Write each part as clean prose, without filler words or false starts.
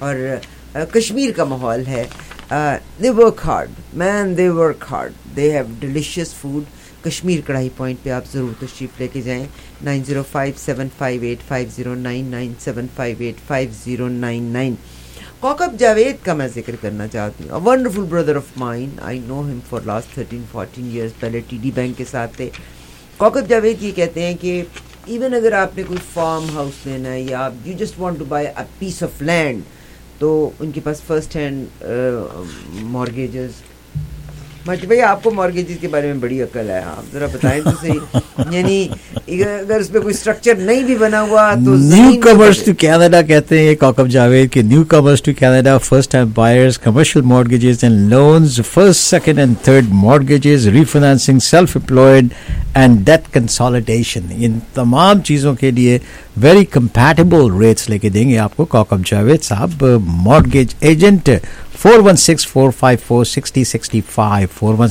اور کشمیر کا ماحول ہے. They work hard, man, they work hard. They have delicious food. Kashmir karahi point پہ آپ ضرور تشریف لے کے جائیں. 9057585099 97585099. کوکب جاوید کا میں ذکر کرنا چاہتی ہوں. A wonderful brother of mine. I know him for last 13-14 years. پہلے ٹی ڈی بینک کے ساتھ تھے. کوکب جاوید یہ کہتے ہیں کہ ایون اگر آپ نے کوئی فارم ہاؤس لینا ہے یا you just want to buy a piece of land, تو ان کے پاس فرسٹ ہینڈ مارگیجز. مجھے بھائی آپ کو مارگیجز کے بارے میں بڑی عقل ہے, آپ ذرا بتائیں تو صحیح. یعنی اگر اس پہ کوئی اسٹرکچر نہیں بھی بنا ہوا تو نیو کمرس ٹو کینیڈا کہتے ہیں کوکب جاوید کہ newcomers to Canada, first time buyers, commercial mortgages and loans, first second and third mortgages, refinancing, self employed and debt consolidation. ان تمام چیزوں کے لیے ویری کمپیٹیبل ریٹس لے کے دیں گے آپ کو کوکب جاوید صاحب, مارگیج ایجنٹ. 416-454-6065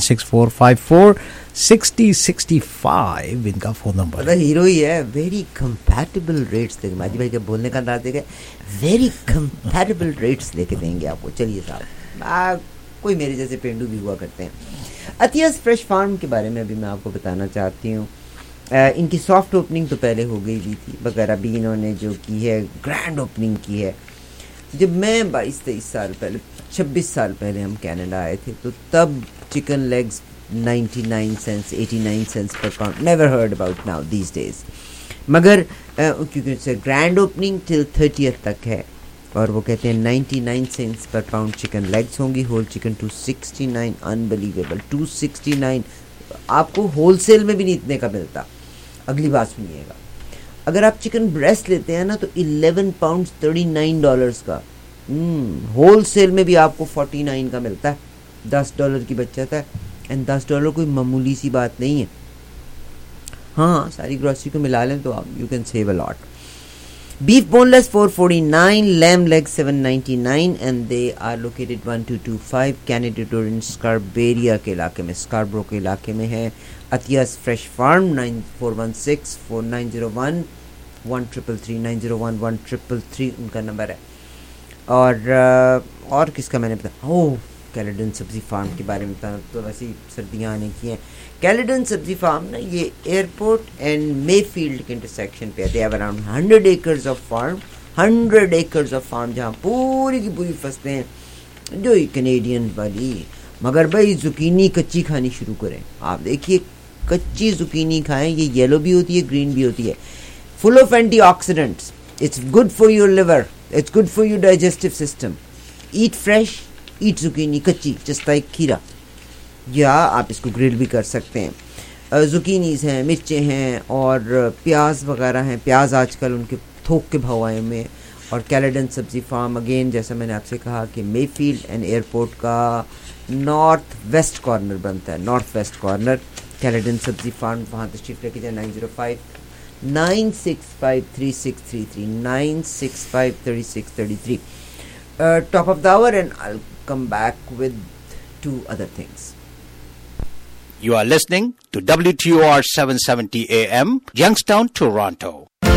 416-454-6065 ان کا فون نمبر. ہیرو ہی ہے. ویری کمپیٹیبل ریٹس دیں گے. ماجد بھائی کے بولنے کا انداز دیکھیں, ویری کمپیٹیبل ریٹس لے کے دیں گے آپ کو. چلیے صاحب, کوئی میرے جیسے پینڈو بھی ہوا کرتے ہیں. عطیہ's فریش فارم کے بارے میں ابھی میں آپ کو بتانا چاہتی ہوں. ان کی سافٹ اوپننگ تو پہلے ہو گئی بھی تھی بغیر ابھی انہوں نے جو کی ہے گرینڈ اوپننگ کی ہے. جب میں 22-23 سال پہلے 26 سال پہلے ہم کینیڈا آئے تھے تو تب چکن لیگز 99 cents 89 cents پر pound. Never heard about now these days. مگر کیونکہ اسے گرینڈ اوپننگ ٹل 30th تک ہے اور وہ کہتے ہیں 99 cents پر پاؤنڈ چکن لیگز ہوں گی. Whole chicken 269. انبلیویبل. 269 آپ کو ہول سیل میں بھی نہیں اتنے کا ملتا. اگلی بات سنیے گا, اگر آپ چکن بریسٹ لیتے ہیں نا تو 11 pounds 39 dollars کا. ہول سیل میں بھی آپ کو 49 کا ملتا ہے. $10 کی بچت ہے. اینڈ $10 کوئی معمولی سی بات نہیں ہے. ہاں, ساری گروسری کو ملا لیں تو آپ you can save a lot. Beef boneless 449, lamb leg 799 and they are located 1225 Canada tour in Scarborough کے علاقے میں, اسکاربرو کے علاقے میں ہے. عطیہ's فریش فارم 9416-4901-1333 901-1333 ان کا نمبر ہے. اور کس کا میں نے بتایا, کیلیڈن سبزی فارم کے بارے میں بتانا تو ویسے ہی سردیاں آنے کی ہیں. کیلیڈن سبزی فارم نا یہ ایئرپورٹ اینڈ مے فیلڈ کے انٹرسیکشن پہ ہے. They have around 100 acres of farm, 100 acres of farm جہاں پوری کی پوری فصلیں ہیں جو کینیڈین والی. مگر بھائی زکینی کچی کھانی شروع کریں. آپ دیکھیے کچی زکینی کھائیں, یہ یلو بھی ہوتی ہے گرین بھی ہوتی ہے, full of antioxidants. It's good for your liver, it's good for your digestive system. Eat fresh, eat zucchini کچی جس لائک کھیرا, یا آپ اس کو گرل بھی کر سکتے ہیں. زکینیز ہیں, مرچیں ہیں اور پیاز وغیرہ ہیں. پیاز آج کل ان کے تھوک کے بھاؤ آئے میں. اور کیلیڈن سبزی فارم اگین جیسا میں نے آپ سے کہا کہ مے فیلڈ اینڈ ایئرپورٹ کا نارتھ ویسٹ کارنر بنتا ہے, نارتھ ویسٹ کارنر. کیلیڈن سبزی فارم, وہاں تشریف لے کے جائیں. 905-965-3633 965-3633. Top of the hour and I'll come back with 2 other things. You are listening to WTOR 770 AM, Youngstown, Toronto.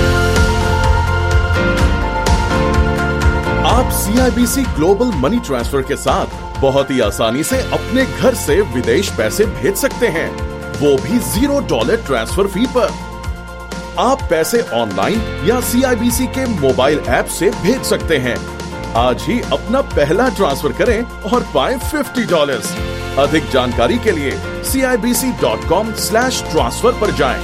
آپ CIBC گلوبل منی ٹرانسفر کے ساتھ بہت ہی آسانی سے اپنے گھر سے ودیش پیسے بھیج سکتے ہیں, وہ بھی $0 ٹرانسفر فی پر. آپ پیسے آن لائن یا CIBC کے موبائل ایپ سے بھیج سکتے ہیں. آج ہی اپنا پہلا ٹرانسفر کریں اور پائیں $50. ادھک جانکاری کے لیے CIBC.com/transfer پر جائیں.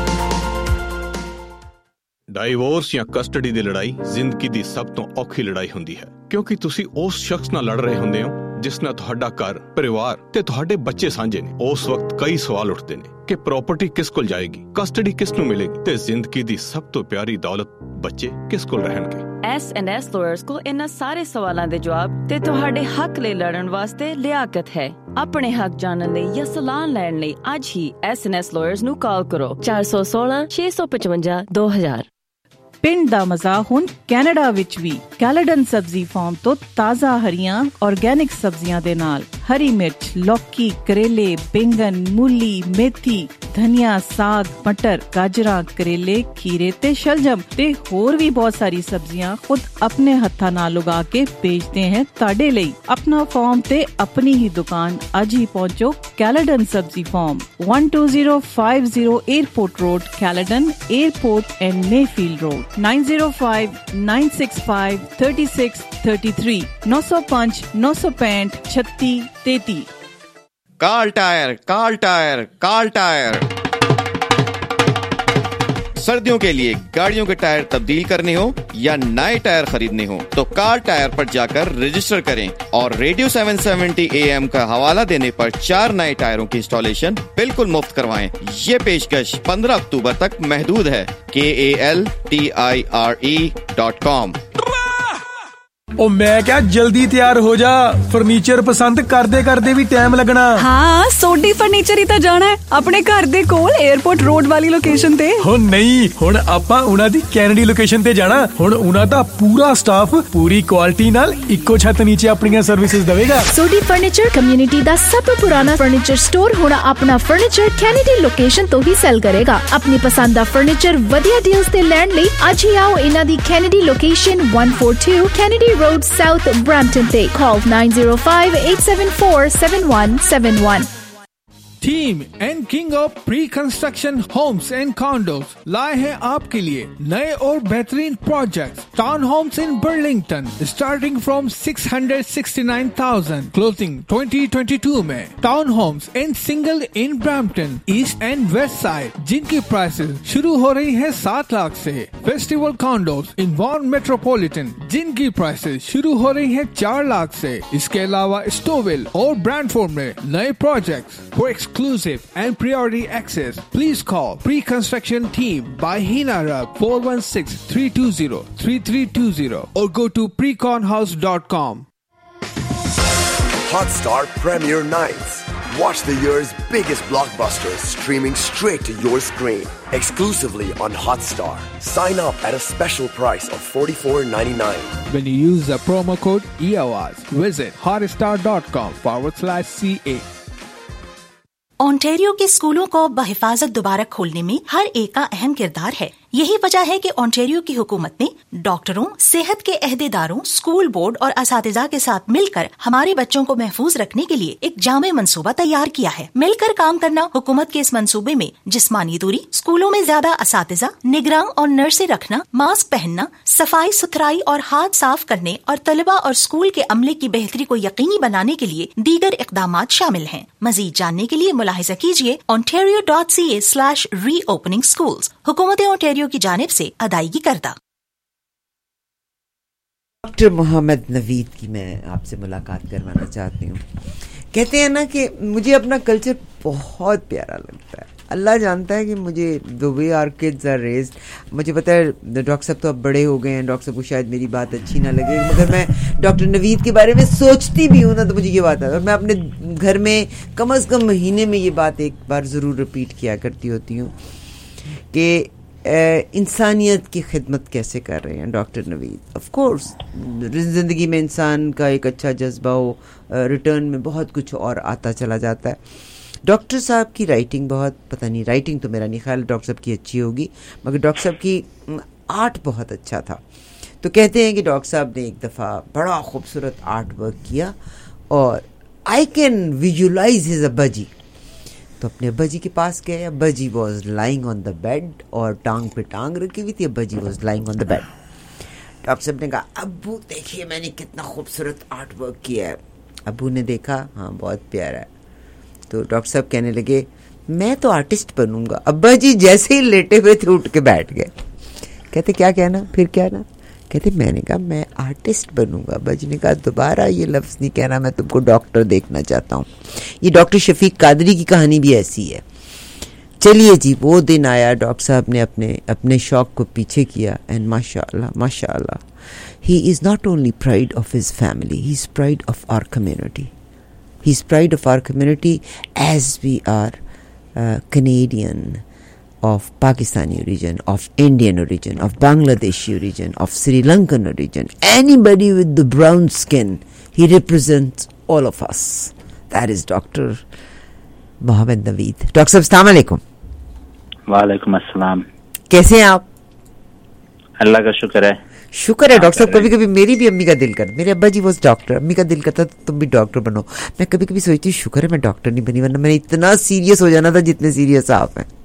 ਡਾਈਵੋਰਸ ਜਾਂ ਕਸਟਡੀ ਦੀ ਲੜਾਈ ਜ਼ਿੰਦਗੀ ਦੀ ਸਭ ਤੋਂ ਔਖੀ ਲੜਾਈ ਹੁੰਦੀ ਹੈ, ਕਿਉਂਕਿ ਤੁਸੀਂ ਉਸ ਸ਼ਖਸ ਨਾਲ ਲੜ ਰਹੇ ਹੁੰਦੇ ਹੋ ਜਿਸ ਨਾਲ ਤੁਹਾਡਾ ਘਰ, ਪਰਿਵਾਰ ਤੇ ਤੁਹਾਡੇ ਬੱਚੇ ਸਾਂਝੇ ਨੇ. ਉਸ ਵਕਤ ਕਈ ਸਵਾਲ ਉੱਠਦੇ ਨੇ ਕਿ ਪ੍ਰਾਪਰਟੀ ਕਿਸ ਕੋਲ ਜਾਏਗੀ, ਕਸਟਡੀ ਕਿਸ ਨੂੰ ਮਿਲੇਗੀ ਤੇ ਜ਼ਿੰਦਗੀ ਦੀ ਸਭ ਤੋਂ ਪਿਆਰੀ ਦੌਲਤ ਬੱਚੇ ਕਿਸ ਕੋਲ ਰਹਿਣਗੇ. S&S ਲਾਇਰਸ ਕੋਲ ਇਹਨਾਂ ਸਾਰੇ ਸਵਾਲਾਂ ਦੇ ਜਵਾਬ ਤੇ ਤੁਹਾਡੇ ਹੱਕ ਲਈ ਲੜਨ ਵਾਸਤੇ ਲਿਆਕਤ ਹੈ. ਆਪਣੇ ਹੱਕ ਜਾਣਨ ਲਈ ਜਾਂ ਸਲਾਹ ਲੈਣ ਲਈ ਅੱਜ ਹੀ S&S ਲਾਇਰਸ ਨੂੰ ਕਾਲ ਕਰੋ 416-655-2000. ਪਿੰਡ ਦਾ ਮਜ਼ਾ ਹੁਣ ਕੈਨੇਡਾ ਵਿੱਚ ਵੀ ਕੈਲੇਡਨ ਸਬਜ਼ੀ ਫਾਰਮ ਤੋਂ ਤਾਜ਼ਾ ਹਰੀਆਂ ਆਰਗੈਨਿਕ ਸਬਜ਼ੀਆਂ ਦੇ ਨਾਲ हरी मिर्च, लौकी, करेले, बैंगन, मूली, मेथी, धनिया, साग, मटर, गाजरा, करेले, खीरे ते शलजम ते होर भी बहुत सारी सब्जियां खुद अपने हत्था नाल उगा के बेचते हैं ताड़े लई। अपना फार्म ते अपनी ही दुकान आज ही पहुंचो कैलेडन सब्जी farm, 12050 airport road, Caledon airport and Mayfield road, 9059653633, 905 965 36 33। Carl tire. सर्दियों के लिए गाड़ियों के टायर तब्दील करने हो या नए टायर खरीदने हो तो कार्ल टायर पर जाकर रजिस्टर करें और रेडियो 770 AM का हवाला देने पर 4 नए टायरों की इंस्टॉलेशन बिल्कुल मुफ्त करवाएं। ये पेशकश 15 अक्टूबर तक महदूद है। KALTIRE.com। ओ मैं क्या जल्दी तैयार हो जा, फर्नीचर पसंद करदे भी टाइम लगना। हाँ, सोडी फर्नीचर ही तो जाना है अपने घर दे कोल एयरपोर्ट रोड वाली लोकेशन ते। हो नहीं, हुण आपां उना दी कैनेडी लोकेशन ते जाना। हुण उना दा पूरा स्टाफ पूरी क्वालिटी नाल इक्को छत नीचे अपनी सर्विसेज देवेगा। सोडी फर्नीचर कम्युनिटी दा सब तो पुराना फर्नीचर स्टोर हुण अपना फर्नीचर कैनेडी लोकेशन तो ही सेल करेगा। अपनी पसंद दा फर्नीचर वधिया डील्स ते लैंड लई आज ही आओ इना दी Kennedy location 142 Kennedy Road South Brampton Day. Call 905-874-7171. Team and king of pre construction homes and condos लाए हैं आपके लिए नए और बेहतरीन project. Town homes in Burlington starting from 669,000, closing 2022 में। Town homes and single in Brampton east and west side जिनकी prices शुरू हो रही है 7 लाख से। Festival condos in Vaughan metropolitan जिनकी प्राइसेस शुरू हो रही है 4 लाख से। इसके अलावा स्टोविल और ब्रैंडफोर्ड में नए project for exclusive and priority access. Please call Pre-Construction Team by Hina Rab 416-320-3320 or go to preconhouse.com. Hotstar Premier Nights. Watch the year's biggest blockbusters streaming straight to your screen. Exclusively on Hotstar. Sign up at a special price of $44.99. When you use the promo code EOS, visit hotstar.com/CA. Ontario के स्कूलों को बहिफाजत दोबारा खोलने में हर एक का अहम किरदार है। यही वजह है कि ओंटारियो की हुकूमत ने डॉक्टरों, सेहत के अहदेदारों, स्कूल बोर्ड और असातिज़ा के साथ मिलकर हमारे बच्चों को महफूज रखने के लिए एक जामे मंसूबा तैयार किया है। मिलकर काम करना हुकूमत के इस मंसूबे में जिस्मानी दूरी, स्कूलों में ज्यादा असातिज़ा, निगरान और नर्सें रखना, मास्क पहनना, सफाई सुथराई और हाथ साफ करने और तलबा और स्कूल के अमले की बेहतरी को यकीनी बनाने के लिए दीगर इक़दामात शामिल हैं। मजीद जानने के लिए मुलाहिजा कीजिए ontario.ca/reopening schools। हुकूमत ओंटारियो की जानिब से अदायगी करदा। डॉक्टर मोहम्मद नवीद की मैं आपसे मुलाकात करवाना चाहती हूँ। कहते हैं ना कि मुझे अपना कल्चर बहुत प्यारा लगता है। अल्लाह जानता है कि मुझे the way our kids are raised, मुझे पता है डॉक्टर साहब तो अब बड़े हो गए हैं, डॉक्टर साहब को शायद मेरी बात अच्छी ना लगे, मगर मैं डॉक्टर नवीद के बारे में सोचती भी हूँ ना तो मुझे ये बात है, और मैं अपने घर में कम से कम महीने में ये बात एक बार ज़रूर रिपीट किया करती होती हूँ कि इंसानियत की खिदमत कैसे कर रहे हैं डॉक्टर नवीद। ऑफ कोर्स ज़िंदगी में इंसान का एक अच्छा जज्बा हो, रिटर्न में बहुत कुछ और आता चला जाता है। डॉक्टर साहब की राइटिंग बहुत, पता नहीं राइटिंग तो मेरा नहीं ख्याल डॉक्टर साहब की अच्छी होगी, मगर डॉक्टर साहब की आर्ट बहुत अच्छा था। तो कहते हैं कि डॉक्टर साहब ने एक दफ़ा बड़ा खूबसूरत आर्ट वर्क किया और आई कैन विजुलाइज हिज अब्बा जी। तो अपने अब्बा जी के पास गए, अब्बा जी was lying on the bed और टांग पे टांग रखी हुई थी, अब्बा जी was lying on the bed. Doctor साहब ने कहा अब्बू देखिए मैंने कितना खूबसूरत आर्ट वर्क किया है। अब्बू ने देखा, हाँ बहुत प्यारा है। तो डॉक्टर साहब कहने लगे मैं तो आर्टिस्ट बनूंगा। अब्बा जी जैसे ही लेटे हुए थे उठ के बैठ गए। कहते क्या कहना, फिर क्या ना? कहते मैंने कहा मैं आर्टिस्ट बनूंगा। अब्बा जी ने कहा दोबारा ये लफ्ज़ नहीं कहना, मैं तुमको डॉक्टर देखना चाहता हूँ। ये डॉक्टर शफीक कादरी की कहानी भी ऐसी है। चलिए जी, वो दिन आया, डॉक्टर साहब ने अपने शौक को पीछे किया एंड माशाअल्लाह माशाअल्लाह he is not only pride of his family, he is pride of our community. He is pride of our community as we are Canadian, of Pakistani origin, of Indian origin, of Bangladeshi origin, of Sri Lankan origin. Anybody with the brown skin, he represents all of us. That is Dr. Mohammed Naveed. Dr. Sahab, Assalamu alaikum. वालेकुम अस्सलाम. कैसे हैं आप? अल्लाह का शुक्र है. शुक्र है डॉक्टर साहब. कभी कभी मेरी भी अम्मी का दिल करता, मेरे अब्बा जी वो डॉक्टर, अम्मी का दिल करता तुम भी डॉक्टर बनो. मैं कभी कभी सोचती हूँ शुक्र है मैं डॉक्टर नहीं बनी, वरना मैंने इतना सीरियस हो जाना था जितने सीरियस आप हैं.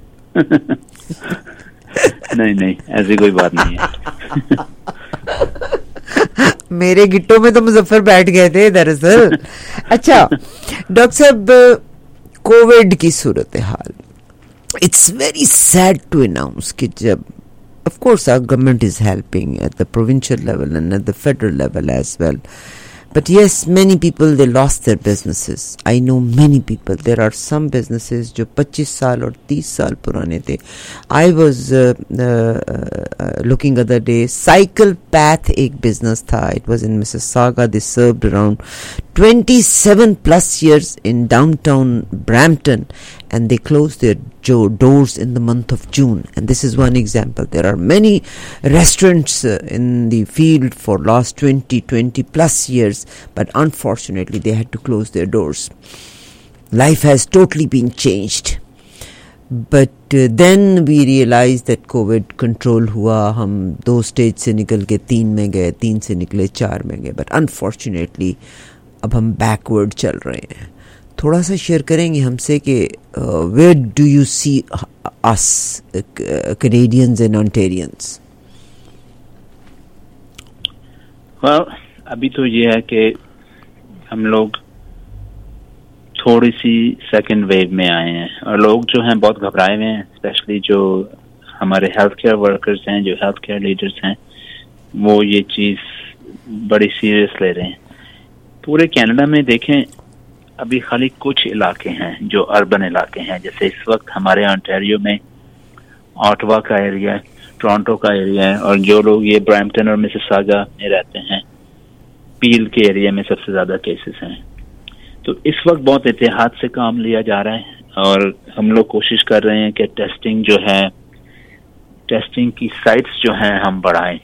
नहीं ऐसी कोई बात नहीं है. मेरे गिट्टों में तो मुजफ्फर बैठ गए थे दरअसल. अच्छा डॉक्टर साहब, कोविड की सूरत हाल, it's very sad to announce कि जब of course our government is helping at the provincial level and at the federal level as well, but yes, many people they lost their businesses. I know many people, there are some businesses जो 25 साल और 30 साल पुराने थे. I was looking other day, Cycle Path एक business था, it was in Mississauga. They served around 27 plus years in downtown Brampton, and they closed their doors in the month of June. And this is one example. There are many restaurants in the field for last 20 plus years, but unfortunately they had to close their doors. Life has totally been changed. But then we realized that COVID control हुआ, हम 2 stage से निकल के 3 में गए, 3 से निकले 4 में गए, but unfortunately अब हम backward चल रहे हैं. थोड़ा सा शेयर करेंगे हमसे कि where do you see us Canadians and Ontarians? Well, अभी तो ये है कि हम लोग थोड़ी सी सेकेंड वेव में आए हैं और लोग जो हैं बहुत घबराए हुए हैं, स्पेशली जो हमारे हेल्थ केयर वर्कर्स हैं, जो हेल्थ केयर लीडर्स हैं, वो ये चीज़ बड़ी सीरियस ले रहे हैं. पूरे कनाडा में देखें अभी खाली कुछ इलाके हैं जो अर्बन इलाके हैं, जैसे इस वक्त हमारे ओंटारियो में ऑटवा का एरिया है, टोरंटो का एरिया है, और जो लोग ये ब्रैम्पटन और मिसिसागा में रहते हैं, पील के एरिया में सबसे ज़्यादा केसेस हैं. तो इस वक्त बहुत एहतियात से काम लिया जा रहा है और हम लोग कोशिश कर रहे हैं कि टेस्टिंग जो है, टेस्टिंग की साइट्स जो हैं हम बढ़ाएं.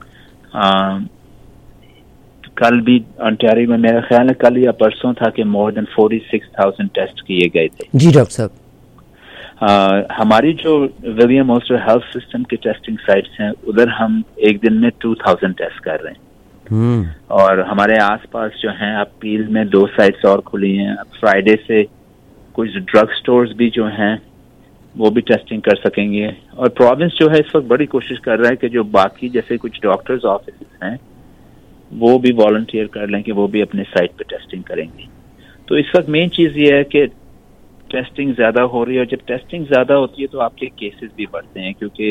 कल भी ओंटारियो में मेरा ख्याल है कल या परसों था कि मोर देन 46,000 टेस्ट किए गए थे. जी डॉक्टर साहब. हमारी जो विलियम ओस्टर हेल्थ सिस्टम की टेस्टिंग साइट्स हैं उधर हम एक दिन में 2,000 टेस्ट कर रहे हैं. और हमारे आसपास जो हैं, अब पील में 2 साइट्स और खुली हैं. अब फ्राइडे से कुछ ड्रग स्टोर्स भी जो हैं वो भी टेस्टिंग कर सकेंगे. और प्रोविंस जो है इस वक्त बड़ी कोशिश कर रहा है कि जो बाकी जैसे कुछ डॉक्टर्स ऑफिस हैं वो भी वॉलंटियर कर लें कि वो भी अपने साइट पे टेस्टिंग करेंगे. तो इस वक्त मेन चीज़ ये है कि टेस्टिंग ज़्यादा हो रही है, और जब टेस्टिंग ज़्यादा होती है तो आपके केसेस भी बढ़ते हैं, क्योंकि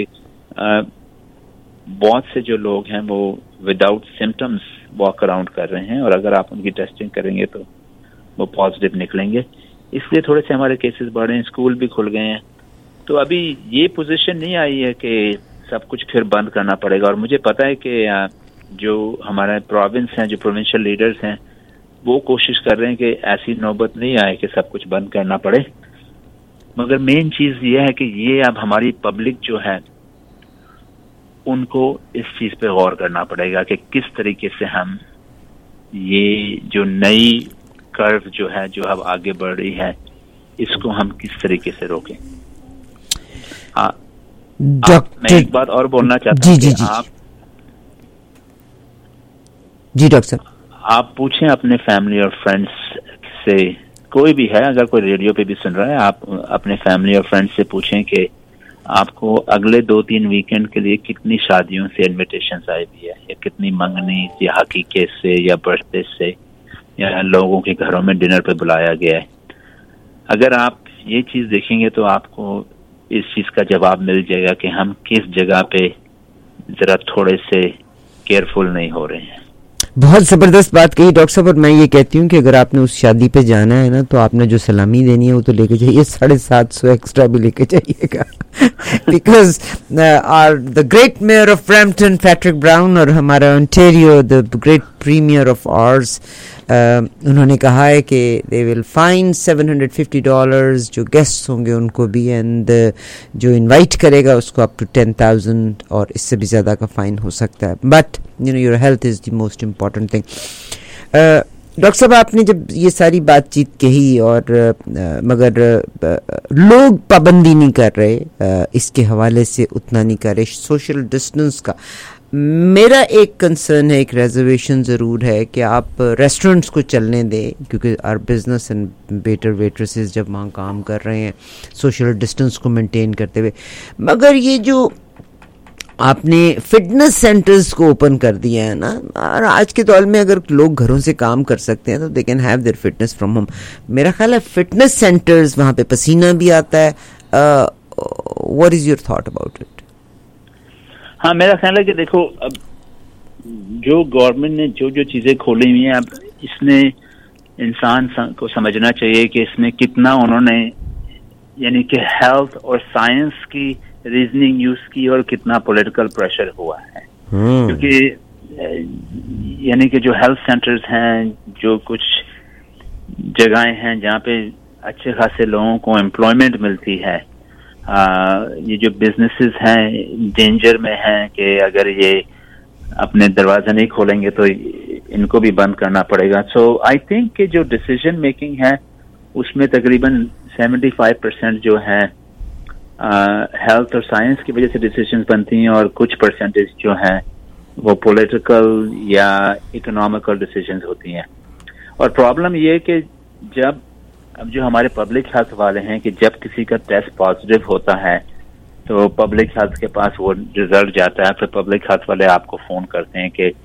बहुत से जो लोग हैं वो विदाउट सिम्टम्स वॉक अराउंड कर रहे हैं, और अगर आप उनकी टेस्टिंग करेंगे तो वो पॉजिटिव निकलेंगे. इसलिए थोड़े से हमारे केसेस बढ़े हैं. स्कूल भी खुल गए हैं. तो अभी ये पोजीशन नहीं आई है कि सब कुछ फिर बंद करना पड़ेगा. और मुझे पता है कि जो हमारे प्रोविंस हैं, जो प्रोविंशियल लीडर्स हैं, वो कोशिश कर रहे हैं कि ऐसी नौबत नहीं आए कि सब कुछ बंद करना पड़े. मगर मेन चीज़ ये है कि ये अब हमारी पब्लिक जो है उनको इस चीज़ पे गौर करना पड़ेगा कि किस तरीके से हम ये जो नई कर्व जो है, जो अब आगे बढ़ रही है, इसको हम किस तरीके से रोकें. मैं एक बात और बोलना चाहता हूँ कि जी डॉक्टर साहब, आप पूछें अपने फैमिली और फ्रेंड्स से, कोई भी है, अगर कोई रेडियो पे भी सुन रहा है, आप अपने फैमिली और फ्रेंड्स से पूछें कि आपको अगले 2-3 वीकेंड के लिए कितनी शादियों से इनविटेशंस आई हुई है, या कितनी मंगनी या हकीकत से या बर्थडे से या लोगों के घरों में डिनर पे बुलाया गया है. अगर आप ये चीज़ देखेंगे तो आपको इस चीज़ का जवाब मिल जाएगा कि हम किस जगह पे ज़रा थोड़े से केयरफुल नहीं हो रहे हैं. बहुत ज़बरदस्त बात कही डॉक्टर साहब. और मैं ये कहती हूँ कि अगर आपने उस शादी पे जाना है ना, तो आपने जो सलामी देनी है वो तो लेके जाइए, 750 एक्स्ट्रा भी लेके जाइएगा. Because the great mayor of Brampton Patrick Brown और हमारा Ontario the great premier of ours, उन्होंने कहा है कि दे विल फाइन $750 जो गेस्ट्स होंगे उनको भी, एंड जो इनवाइट करेगा उसको अप टू 10,000 और इससे भी ज़्यादा का फाइन हो सकता है. But you know your health is the most important thing. Doctor साहब आपने जब ये सारी बातचीत कही और मगर लोग पाबंदी नहीं कर रहे, इसके हवाले से उतना नहीं कर रहे सोशल डिस्टेंस का, मेरा एक कंसर्न है, एक रिजर्वेशन ज़रूर है कि आप रेस्टोरेंट्स को चलने दें, क्योंकि our business and waiter waitresses जब वहाँ काम कर रहे हैं सोशल डिस्टेंस को मेंटेन करते हुए, मगर ये जो आपने फिटनेस सेंटर्स को ओपन कर दिया है ना, और आज के दौर में अगर लोग घरों से काम कर सकते हैं तो they can have their fitness from home. मेरा ख्याल है फिटनेस सेंटर्स, वहाँ पे पसीना भी आता है। What is your thought about it? हाँ, मेरा ख्याल है कि देखो, अब जो गवर्नमेंट ने जो जो चीजें खोली हुई हैं, अब इसने इंसान को समझना चाहिए कि इसमें कितना उन्होंने यानी कि हेल्थ और साइंस की रीजनिंग यूज की और कितना पॉलिटिकल प्रेशर हुआ है। क्योंकि यानी कि जो हेल्थ सेंटर्स हैं, जो कुछ जगहें हैं जहाँ पे अच्छे खासे लोगों को एम्प्लॉयमेंट मिलती है, ये जो बिजनेसेस हैं डेंजर में हैं कि अगर ये अपने दरवाजे नहीं खोलेंगे तो इनको भी बंद करना पड़ेगा। सो आई थिंक कि जो डिसीजन मेकिंग है उसमें तकरीबन 75% जो है हेल्थ और साइंस की वजह से डिसीजंस बनती हैं, और कुछ परसेंटेज जो है वो पॉलिटिकल या इकोनॉमिकल डिसीजंस होती हैं। और प्रॉब्लम ये है कि जब अब जो हमारे पब्लिक हेल्थ वाले हैं कि जब किसी का टेस्ट पॉजिटिव होता है तो पब्लिक हेल्थ के पास वो रिजल्ट जाता है, फिर पब्लिक हेल्थ वाले आपको फोन करते हैं कि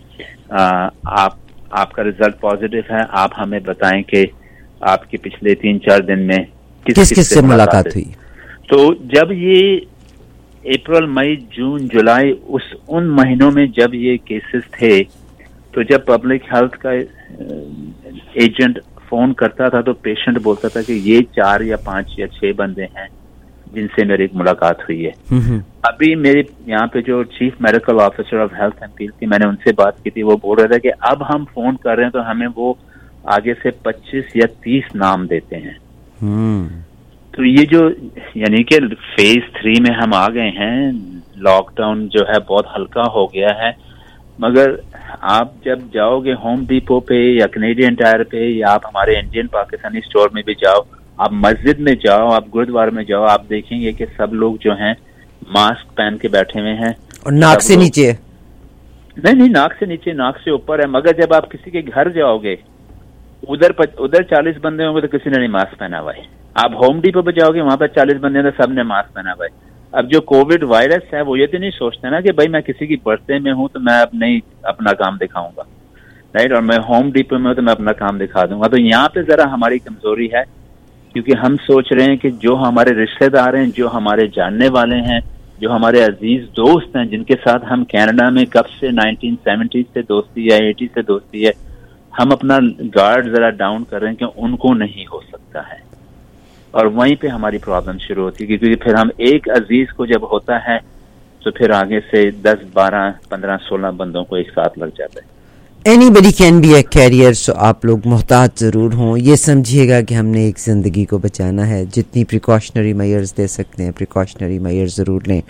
आपका रिजल्ट पॉजिटिव है, आप हमें बताएं कि आपके पिछले 3-4 दिन में किस से मुलाकात हुई। तो जब ये अप्रैल, मई, जून, जुलाई उन महीनों में जब ये केसेस थे, तो जब पब्लिक हेल्थ का एजेंट फोन करता था तो पेशेंट बोलता था कि ये 4 या 5 या 6 बंदे हैं जिनसे मेरी मुलाकात हुई है। अभी मेरे यहाँ पे जो chief medical officer of health and PL थी, मैंने उनसे बात की थी, वो बोल रहे थे कि अब हम फोन कर रहे हैं तो हमें वो आगे से 25 या 30 नाम देते हैं। तो ये जो यानी कि फेज 3 में हम आ गए हैं, लॉकडाउन जो है बहुत हल्का हो गया है, मगर आप जब जाओगे होम डिपो पे या कैनेडियन टायर पे या आप हमारे इंडियन पाकिस्तानी स्टोर में भी जाओ, आप मस्जिद में जाओ, आप गुरुद्वारा में जाओ, आप देखेंगे कि सब लोग जो हैं मास्क पहन के बैठे हुए हैं। और नाक से नीचे नहीं, नाक से नीचे, नाक से ऊपर है। मगर जब आप किसी के घर जाओगे, उधर 40 बंदे होंगे तो किसी ने नहीं मास्क पहना हुआ है। आप होम डिपो पे जाओगे, वहां पर 40 बंदे हैं तो सबने मास्क पहना हुआ है। अब जो कोविड वायरस है वो ये तो नहीं सोचते ना कि भाई मैं किसी की बर्थडे में हूं तो मैं अब नहीं अपना काम दिखाऊंगा, राइट, और मैं होम डिपो में हूं तो मैं अपना काम दिखा दूंगा। तो यहाँ पे जरा हमारी कमजोरी है, क्योंकि हम सोच रहे हैं कि जो हमारे रिश्तेदार हैं, जो हमारे जानने वाले हैं, जो हमारे अजीज दोस्त हैं, जिनके साथ हम कनाडा में कब से 1970 से दोस्ती है, 80 से दोस्ती है, हम अपना गार्ड जरा डाउन कर रहे हैं कि उनको नहीं हो सकता है। और वहीं पे हमारी प्रॉब्लम शुरू होती है, क्योंकि फिर हम एक अजीज को जब होता है तो फिर आगे से 10, 12, 15, 16 बंदों को एक साथ लग जाता है। Anybody can be a carrier, so आप लोग मोहतात ज़रूर हों। ये समझिएगा कि हमने एक ज़िंदगी को बचाना है, जितनी प्रिकॉशनरी मेजर्स दे सकते हैं प्रिकॉशनरी मेजर्स ज़रूर लें।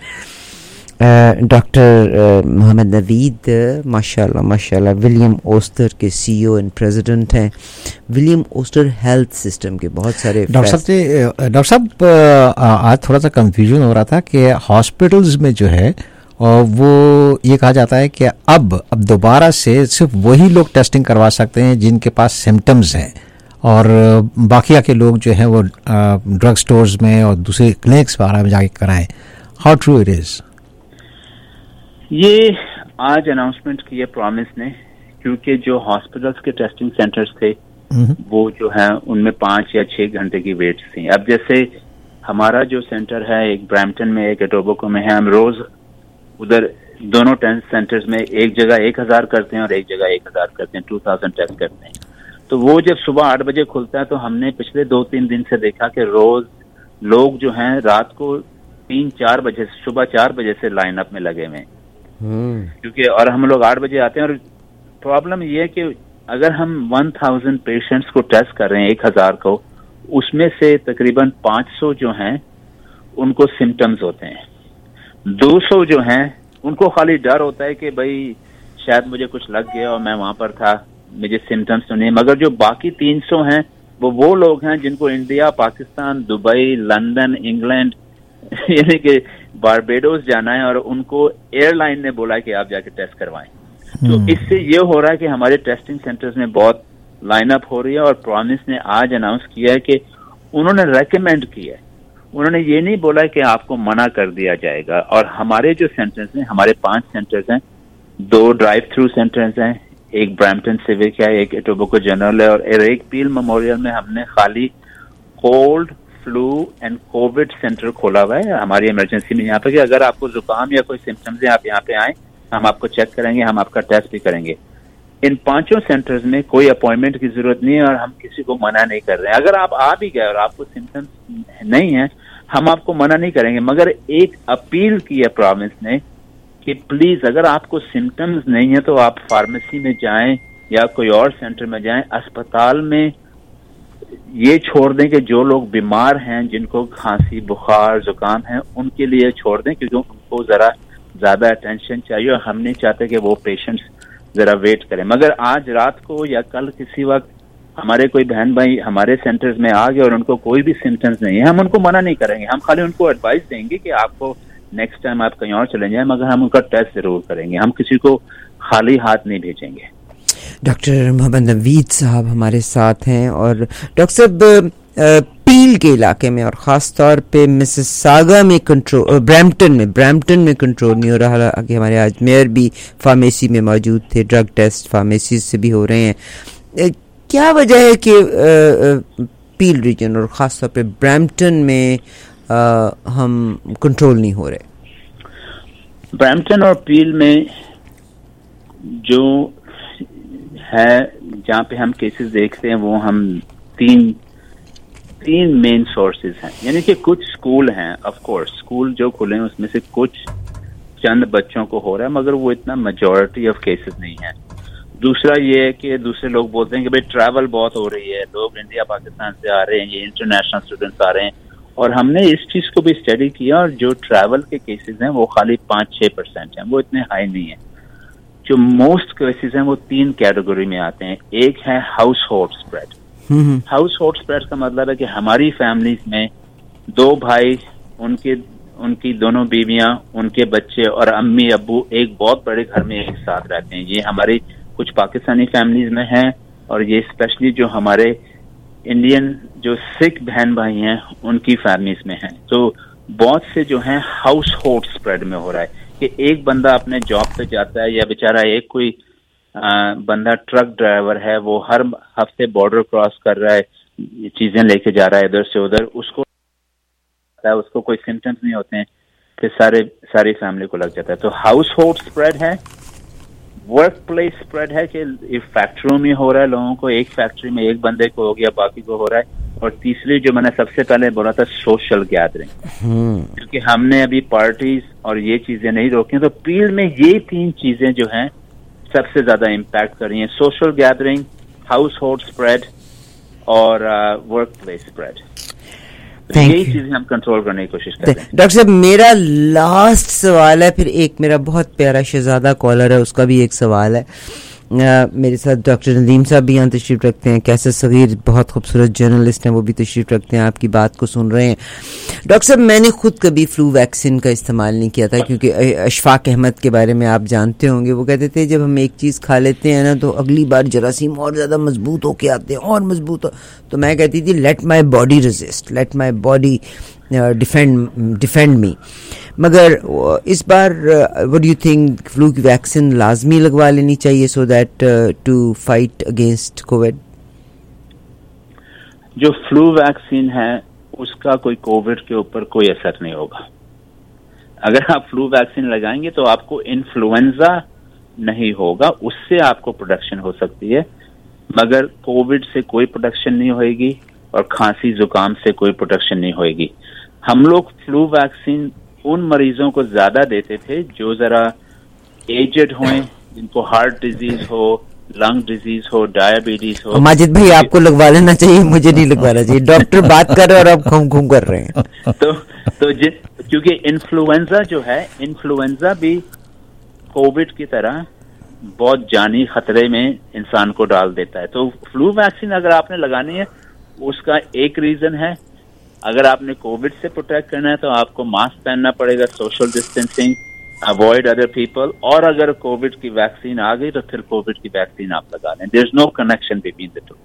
डॉक्टर मोहम्मद नवीद माशाल्लाह विलियम ओस्टर के CEO एंड प्रेसिडेंट हैं। विलियम ओस्टर हेल्थ सिस्टम के बहुत सारे डॉक्टर साहब आज थोड़ा सा कंफ्यूजन हो रहा था कि हॉस्पिटल्स में जो है और वो ये कहा जाता है कि अब दोबारा से सिर्फ वही लोग टेस्टिंग करवा सकते हैं जिनके पास सिम्टम्स हैं, और बाकिया के लोग जो है वो ड्रग स्टोर्स में और दूसरे क्लिनिक्स वगैरह में जाके कराएं। How true it is? ये आज अनाउंसमेंट की है प्रॉमिस ने, क्योंकि जो हॉस्पिटल्स के टेस्टिंग सेंटर्स थे वो जो है उनमें 5 या 6 घंटे की वेट्स थी। अब जैसे हमारा जो सेंटर है, एक ब्रैम्पटन में, एक एटोबिको में है, हम रोज उधर दोनों टेस्ट सेंटर्स में एक जगह 1000 करते हैं और एक जगह 1000 करते हैं, 2000 टेस्ट करते हैं। तो वो जब सुबह 8 बजे खुलता है तो हमने पिछले 2-3 दिन से देखा कि रोज लोग जो हैं रात को 3-4 बजे, सुबह 4 बजे से लाइन अप में लगे हुए हैं, क्योंकि और हम लोग 8 बजे आते हैं। और प्रॉब्लम ये है कि अगर हम 1000 पेशेंट्स को टेस्ट कर रहे हैं, 1000 को, उसमें से तकरीबन 500 जो हैं उनको सिम्टम्स होते हैं, 200 जो हैं उनको खाली डर होता है कि भाई शायद मुझे कुछ लग गया और मैं वहां पर था मुझे सिम्टम्स तो नहीं, मगर जो बाकी 300 हैं वो लोग हैं जिनको India, Pakistan, Dubai, London, England यानी कि बारबेडोस जाना है और उनको एयरलाइन ने बोला कि आप जाके टेस्ट करवाएं। तो इससे ये हो रहा है कि हमारे टेस्टिंग सेंटर्स में बहुत लाइन अप हो रही है और प्रॉमिस ने आज अनाउंस किया है कि उन्होंने रेकमेंड किया है, उन्होंने ये नहीं बोला कि आपको मना कर दिया जाएगा। और हमारे जो सेंटर्स हैं, हमारे 5 सेंटर्स हैं, 2 ड्राइव थ्रू सेंटर्स हैं, एक ब्रैम्पटन सिविक है, एक एटोबिको जनरल है और एक पील मेमोरियल में हमने खाली cold, flu and covid centre खोला हुआ है हमारी इमरजेंसी में यहाँ पे, कि अगर आपको जुकाम या कोई सिम्टम्स है आप यहाँ पे आए, हम आपको चेक करेंगे, हम आपका टेस्ट भी करेंगे। इन 5 सेंटर्स में कोई अपॉइंटमेंट की जरूरत नहीं है और हम किसी को मना नहीं कर रहे हैं। अगर आप आ भी गए और आपको सिम्टम्स नहीं है, हम आपको मना नहीं करेंगे, मगर एक अपील की है प्रोविंस ने कि प्लीज अगर आपको सिम्टम्स नहीं है तो आप फार्मेसी में जाएं या कोई और सेंटर में जाएं। अस्पताल में ये छोड़ दें कि जो लोग बीमार हैं, जिनको खांसी, बुखार, जुकाम है, उनके लिए छोड़ दें, क्योंकि उनको जरा ज्यादा अटेंशन चाहिए और हम नहीं चाहते कि वो पेशेंट्स जरा वेट करें। मगर आज रात को या कल किसी वक्त हमारे कोई बहन भाई हमारे सेंटर्स में आ गए और उनको कोई भी सिम्टम्स नहीं है, हम उनको मना नहीं करेंगे, हम खाली उनको एडवाइस देंगे कि आपको नेक्स्ट टाइम आप कहीं और चले जाएं, मगर हम उनका टेस्ट जरूर करेंगे, हम किसी को खाली हाथ नहीं भेजेंगे। डॉक्टर मोहम्मद नवीद साहब हमारे साथ हैं और डॉक्टर साहब पील के इलाके में और ख़ास तौर पे मिसिसागा में कंट्रोल, ब्रैम्पटन में कंट्रोल नहीं हो रहा। हालांकि हमारे आज मेयर भी फार्मेसी में मौजूद थे, ड्रग टेस्ट फार्मेसी से भी हो रहे हैं। क्या वजह है कि पील रीजन और ख़ास तौर पे ब्रैम्पटन में हम कंट्रोल नहीं हो रहे? ब्रैम्पटन और पील में जो है जहाँ पे हम केसेस देखते हैं वो हम तीन मेन सोर्सेज हैं, यानी कि कुछ स्कूल हैं, ऑफ कोर्स स्कूल जो खुले हैं उसमें से कुछ चंद बच्चों को हो रहा है, मगर वो इतना मेजॉरिटी ऑफ केसेस नहीं है। दूसरा ये है कि दूसरे लोग बोलते हैं कि भाई ट्रैवल बहुत हो रही है, लोग इंडिया पाकिस्तान से आ रहे हैं, ये इंटरनेशनल स्टूडेंट्स आ रहे हैं, और हमने इस चीज को भी स्टडी किया और जो ट्रैवल के केसेस हैं वो खाली 5-6% हैं, वो इतने हाई नहीं है। जो मोस्ट केसेस हैं वो 3 कैटेगरी में आते हैं। एक है household spread. Household spread का मतलब है कि हमारी फैमिलीज में 2 भाई, उनकी दोनों बीवियां, उनके बच्चे और अम्मी अब्बू एक बहुत बड़े घर में एक साथ रहते हैं। ये हमारी कुछ पाकिस्तानी फैमिलीज में है और ये स्पेशली जो हमारे इंडियन जो सिख बहन भाई हैं उनकी फैमिलीज में है। तो बहुत से जो है हाउस होल्ड स्प्रेड में हो रहा है कि एक बंदा अपने जॉब पे जाता है या बेचारा एक कोई बंदा ट्रक ड्राइवर है, वो हर हफ्ते बॉर्डर क्रॉस कर रहा है, चीजें लेके जा रहा है इधर से उधर, उसको कोई सिम्टम्स नहीं होते हैं, फिर सारी फैमिली को लग जाता है। तो हाउस होल्ड स्प्रेड है। वर्क प्लेस स्प्रेड है कि फैक्ट्रियों में हो रहा है, लोगों को एक फैक्ट्री में एक बंदे को हो गया, बाकी को हो रहा है। और तीसरी जो मैंने सबसे पहले बोला था सोशल गैदरिंग, क्योंकि हमने अभी पार्टीज और ये चीजें नहीं रोकी, तो पील में ये 3 चीजें जो हैं सबसे ज्यादा इम्पैक्ट कर रही हैं, social gathering, household spread और वर्क प्लेस स्प्रेड। यही चीजें हम कंट्रोल करने की कोशिश करते हैं। डॉक्टर साहब मेरा लास्ट सवाल है, फिर एक मेरा बहुत प्यारा शहजादा कॉलर है, उसका भी एक सवाल है। मेरे साथ डॉक्टर नदीम साहब भी यहाँ तशरीफ रखते हैं, कैसे सगीर बहुत खूबसूरत जर्नलिस्ट हैं, वो भी तशरीफ रखते हैं, आपकी बात को सुन रहे हैं। डॉक्टर साहब मैंने खुद कभी फ्लू वैक्सीन का इस्तेमाल नहीं किया था, क्योंकि अशफाक अहमद के बारे में आप जानते होंगे, वो कहते थे जब हम एक चीज़ खा लेते हैं ना तो अगली बार जरासीम और ज़्यादा मजबूत होके आते हैं और मजबूत हो, तो मैं कहती थी let my body resist, let my body defend me. मगर इस बार what do you think, flu की वैक्सीन लाजमी लगवा लेनी चाहिए so that to fight against covid? जो फ्लू वैक्सीन है उसका कोई कोविड के ऊपर कोई असर नहीं होगा। अगर आप फ्लू वैक्सीन लगाएंगे तो आपको इन्फ्लुएंजा नहीं होगा, उससे आपको प्रोटेक्शन हो सकती है, मगर कोविड से कोई प्रोटेक्शन नहीं होगी और खांसी जुकाम से कोई प्रोटेक्शन नहीं होगी। हम लोग फ्लू वैक्सीन उन मरीजों को ज्यादा देते थे जो जरा एजेड हों, जिनको हार्ट डिजीज हो, लंग डिजीज हो, डायबिटीज हो। माजिद भाई आपको लगवा लेना चाहिए, मुझे नहीं लगवाना चाहिए, डॉक्टर बात कर रहे हैं और आप घूम कर रहे हैं। तो क्योंकि इन्फ्लुएंजा जो है, इन्फ्लुएंजा भी कोविड की तरह बहुत जानी खतरे में इंसान को डाल देता है। तो फ्लू वैक्सीन अगर आपने लगानी है उसका एक रीजन है, अगर आपने कोविड से प्रोटेक्ट करना है तो आपको मास्क पहनना पड़ेगा, social distancing, avoid other people, और अगर कोविड की वैक्सीन आ गई तो फिर कोविड की वैक्सीन आप लगा लें। There is no connection between the two.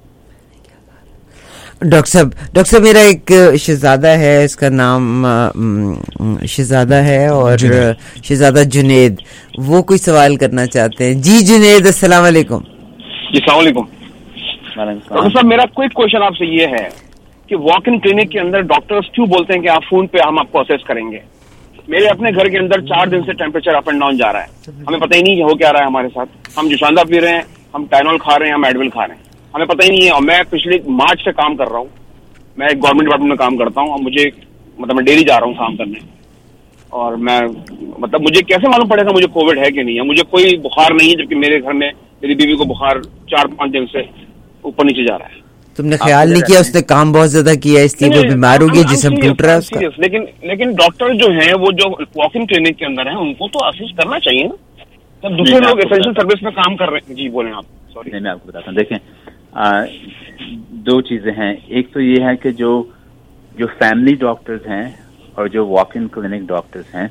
Doctor साहब मेरा एक शहजादा है, इसका नाम शहजादा है और शहजादा जुनेद, वो कोई सवाल करना चाहते हैं। जी जुनेद, अस्सलाम वालेकुम। जी अस्सलाम वालेकुम। डॉक्टर साहब मेरा क्विक क्वेश्चन आपसे ये है कि वॉक इन क्लिनिक के अंदर डॉक्टर्स क्यों बोलते हैं कि आप फोन पे हम आपको असेस करेंगे। मेरे अपने घर के अंदर 4 दिन से टेम्परेचर अप एंड डाउन जा रहा है, हमें पता ही नहीं हो क्या रहा है हमारे साथ। हम जुशांदा पी रहे हैं, हम टाइनॉल खा रहे हैं, हम एडविल खा रहे हैं, हमें पता ही नहीं है। और मैं पिछले मार्च से काम कर रहा हूँ, मैं एक गवर्नमेंट डिपार्टमेंट में काम करता हूँ और मुझे मैं डेली जा रहा हूँ काम करने, और मैं मुझे कैसे मालूम पड़ेगा मुझे कोविड है कि नहीं है। मुझे कोई बुखार नहीं है, जबकि मेरे घर में मेरी बीवी को बुखार 4-5 दिन से ऊपर नीचे जा रहा है। तुमने ख्याल नहीं किया उसने काम बहुत ज्यादा किया इसलिए वो बीमार हो गया, जिस्म टूट रहा है उसका। लेकिन डॉक्टर जो हैं वो जो वॉक इन क्लिनिक के अंदर हैं उनको तो असिस्ट करना चाहिए ना, तब दूसरे लोग एसेंशियल सर्विस में काम कर रहे हैं। जी बोलें आप। सॉरी मैं आपको बताता हूँ। देखें 2 चीजें हैं। एक तो ये है कि जो फैमिली डॉक्टर्स हैं और जो वॉक इन क्लिनिक डॉक्टर्स हैं,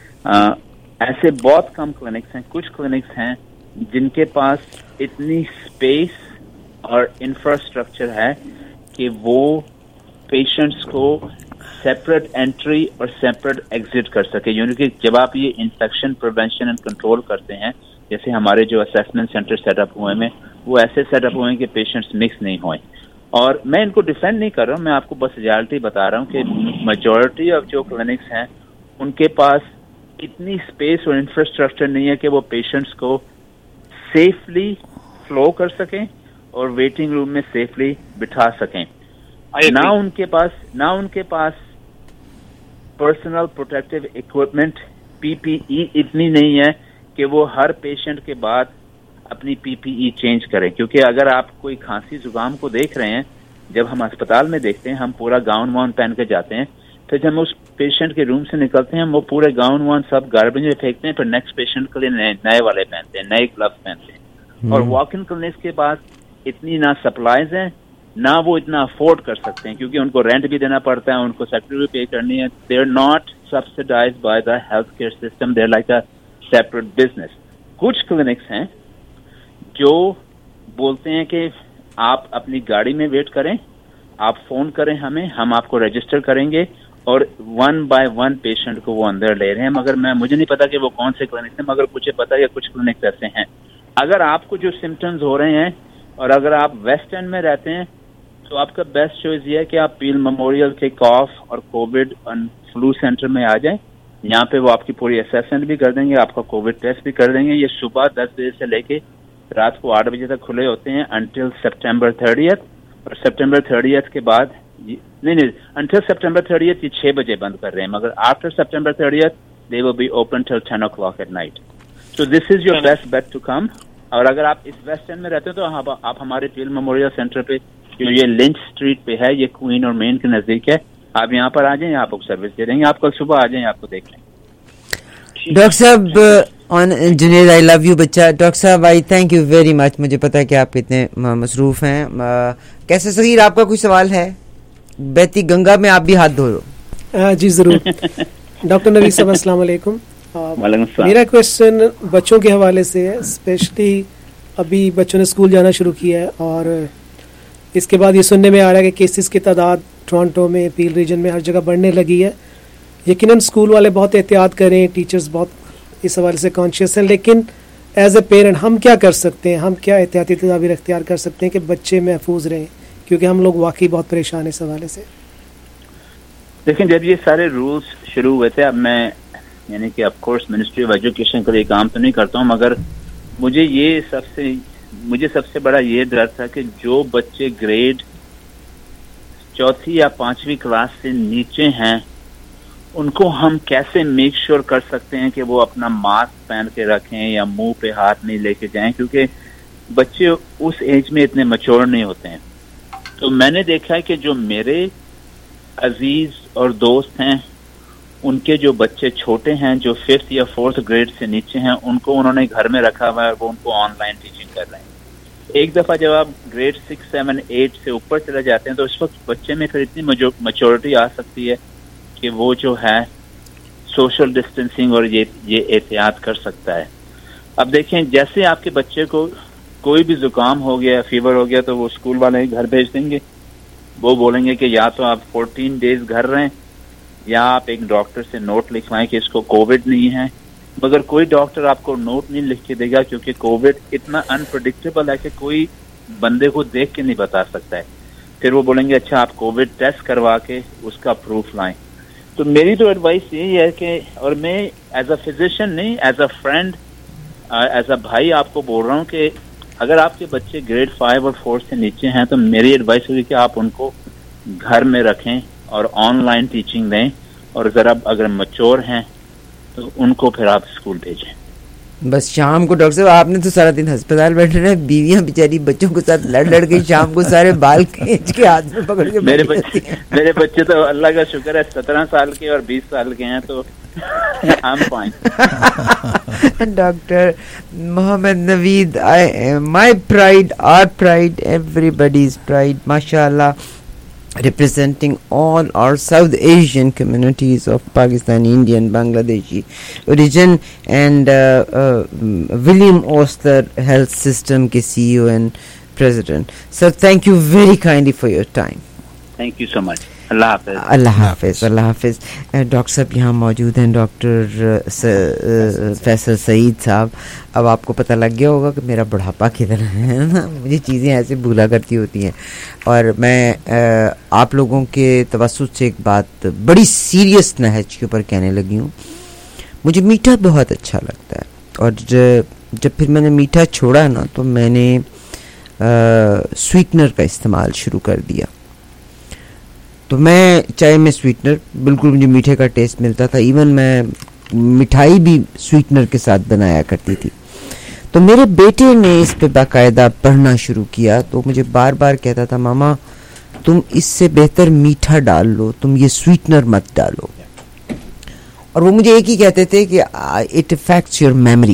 ऐसे बहुत कम क्लिनिक्स हैं। कुछ क्लिनिक्स हैं जिनके पास इतनी स्पेस और इंफ्रास्ट्रक्चर है कि वो पेशेंट्स को सेपरेट एंट्री और सेपरेट एग्जिट कर सके। यानी कि जब आप ये इन्फेक्शन प्रिवेंशन एंड कंट्रोल करते हैं, जैसे हमारे जो असेसमेंट सेंटर सेटअप हुए हैं वो ऐसे सेटअप हुए हैं कि पेशेंट्स मिक्स नहीं हुए। और मैं इनको डिफेंड नहीं कर रहा हूँ, मैं आपको बस रियलिटी बता रहा हूँ कि मेजॉरिटी ऑफ जो क्लिनिक्स हैं उनके पास इतनी स्पेस और इंफ्रास्ट्रक्चर नहीं है कि वो पेशेंट्स को सेफली फ्लो कर सकें और वेटिंग रूम में सेफली बिठा सकें। ना उनके पास पर्सनल प्रोटेक्टिव इक्विपमेंट पीपीई इतनी नहीं है कि वो हर पेशेंट के बाद अपनी पीपीई चेंज करें। क्योंकि अगर आप कोई खांसी जुकाम को देख रहे हैं, जब हम अस्पताल में देखते हैं हम पूरा गाउन वाउन पहन के जाते हैं, फिर जब हम उस पेशेंट के रूम से निकलते हैं हम वो पूरे गाउन वाउन सब गार्बेज में फेंकते हैं, फिर नेक्स्ट पेशेंट के लिए नए वाले पहनते हैं, नए ग्लव्स पहनते हैं। और वॉक इन क्लिनिक्स के पास इतनी ना सप्लाईज हैं ना वो इतना अफोर्ड कर सकते हैं, क्योंकि उनको रेंट भी देना पड़ता है, उनको सैलरी भी पे करनी है। They are not subsidised by the health care system, they are like a separate business. कुछ क्लिनिक्स हैं जो बोलते हैं कि आप अपनी गाड़ी में वेट करें, आप फोन करें हमें, हम आपको रजिस्टर करेंगे और 1 by 1 पेशेंट को वो अंदर ले रहे हैं। मगर मुझे नहीं पता कि वो कौन से क्लिनिक हैं, मगर मुझे पता है कि कुछ क्लिनिक ऐसे हैं। अगर आपको जो सिम्टम्स हो रहे हैं और अगर आप वेस्ट एंड में रहते हैं तो आपका बेस्ट चॉइस ये है कि आप पील मेमोरियल के कॉफ और कोविड एंड फ्लू सेंटर में आ जाएं। यहाँ पे वो आपकी पूरी असेसमेंट भी कर देंगे, आपका कोविड टेस्ट भी कर देंगे। ये सुबह 10 बजे से लेके रात को 8 बजे तक खुले होते हैं अंटिल सितंबर 30th, और सितंबर 30th के बाद नहीं अंटिल सितंबर 30th ये 6 बजे बंद कर रहे हैं, मगर after September 30th they will be open till 10 o'clock at night. So this is your best bet to come. और अगर आप इस वेस्ट एंड में रहते हो तो आप हमारे पील मेमोरियल सेंटर पे, जो ये लिंच स्ट्रीट पे है, ये क्वीन और मेन के नजदीक है, आप यहाँ पर आ जाएं, आपको सर्विस दे देंगे। आप कल सुबह आ जाएं, आपको देख लें। डॉक्टर साहब on Junaid, I love you बच्चा। डॉक्टर साहब I thank you very much. मुझे पता है कि आप कितने मसरूफ हैं। कैसे सगीर, आपका कोई सवाल है? बहती गंगा में आप भी हाथ धो लो। जी जरूर। डॉक्टर नवीद साहब अस्सलाम वालेकुम। मेरा क्वेश्चन बच्चों के हवाले से है, स्पेशली अभी बच्चों ने स्कूल जाना शुरू किया है और इसके बाद ये सुनने में आ रहा है कि केसेस की तादाद टोरंटो में, पील रीजन में हर जगह बढ़ने लगी है। यकीनन स्कूल वाले बहुत एहतियात करें, टीचर्स बहुत इस हवाले से कॉन्शियस हैं, लेकिन एज ए पेरेंट हम क्या कर सकते हैं, हम क्या एहतियाती तदाबीर इख्तियार कर सकते हैं कि बच्चे महफूज रहें, क्योंकि हम लोग वाकई बहुत परेशान हैं इस हवाले से। लेकिन जब ये सारे रूल्स शुरू हुए थे, अब मैं यानी कि ऑफकोर्स मिनिस्ट्री ऑफ एजुकेशन के लिए काम तो नहीं करता हूँ, मगर मुझे सबसे बड़ा ये डर था कि जो बच्चे ग्रेड 4th या 5वीं क्लास से नीचे हैं उनको हम कैसे मेक श्योर कर सकते हैं कि वो अपना मास्क पहन के रखें या मुंह पे हाथ नहीं लेके जाएं, क्योंकि बच्चे उस एज में इतने मैच्योर नहीं होते हैं। तो मैंने देखा है कि जो मेरे अजीज और दोस्त हैं ان کے جو بچے چھوٹے ہیں جو 5th یا 4th گریڈ سے نیچے ہیں ان کو انہوں نے گھر میں رکھا ہوا ہے اور وہ ان کو آن لائن ٹیچنگ کر رہے ہیں. ایک دفعہ جب آپ گریڈ 6, 7, 8 سے اوپر چلے جاتے ہیں تو اس وقت بچے میں پھر اتنی میچورٹی آ سکتی ہے کہ وہ جو ہے سوشل ڈسٹینسنگ اور یہ احتیاط کر سکتا ہے. اب دیکھیں جیسے آپ کے بچے کو کوئی بھی زکام ہو گیا, فیور ہو گیا, تو وہ اسکول والے گھر بھیج دیں گے. وہ بولیں گے کہ یا تو آپ 14 days گھر رہیں یا آپ ایک ڈاکٹر سے نوٹ لکھوائیں کہ اس کو کووڈ نہیں ہے. مگر کوئی ڈاکٹر آپ کو نوٹ نہیں لکھ کے دے گا کیونکہ کووڈ اتنا انپریڈکٹیبل ہے کہ کوئی بندے کو دیکھ کے نہیں بتا سکتا ہے. پھر وہ بولیں گے اچھا آپ کووڈ ٹیسٹ کروا کے اس کا پروف لائیں. تو میری تو ایڈوائس یہی ہے کہ, اور میں ایز اے فزیشین نہیں, as a friend, as a بھائی آپ کو بول رہا ہوں کہ اگر آپ کے بچے گریڈ 5 اور 4 سے نیچے ہیں تو میری ایڈوائس ہوگی کہ آپ ان کو گھر میں رکھیں اور آن لائن ٹیچنگ دیں, اور ذرا اگر میچور ہیں تو ان کو پھر آپ اسکول بھیجیں. بس شام کو ڈاکٹر صاحب آپ نے تو سارا دن ہسپتال بیٹھے رہے, بیویاں بیچاری بچوں کے ساتھ لڑ کے شام کو سارے بال کھینچ کے ہاتھ میں پکڑ کے میرے بچے تو اللہ کا شکر ہے 17 سال کے اور 20 سال کے ہیں, تو I'm fine. Dr. Mohammed Naveed, my pride, our pride, everybody's pride, mashallah, representing all our South Asian communities of Pakistani, Indian, Bangladeshi origin, and William Oster Health System ke CEO and President. So thank you very kindly for your time. Thank you so much. اللہ حافظ. اللہ حافظ. اللہ حافظ. Doctor صاحب یہاں موجود ہیں, doctor Faisal سعید صاحب. اب آپ کو پتہ لگ گیا ہوگا کہ میرا بڑھاپا کدھر ہے نا, مجھے چیزیں ایسے بھولا کرتی ہوتی ہیں. اور میں آپ لوگوں کے توسط سے ایک بات بڑی سیریس نہج کے اوپر کہنے لگی ہوں. مجھے میٹھا بہت اچھا لگتا ہے, اور جب پھر میں نے میٹھا چھوڑا نا تو میں نے سویٹنر کا استعمال شروع کر دیا. تو میں چائے میں سویٹنر, بالکل مجھے میٹھے کا ٹیسٹ ملتا تھا. ایون میں مٹھائی بھی سویٹنر کے ساتھ بنایا کرتی تھی. تو میرے بیٹے نے اس پہ باقاعدہ پڑھنا شروع کیا, تو مجھے بار بار کہتا تھا ماما تم اس سے بہتر میٹھا ڈال لو, تم یہ سویٹنر مت ڈالو. اور وہ مجھے ایک ہی کہتے تھے کہ it affects your memory.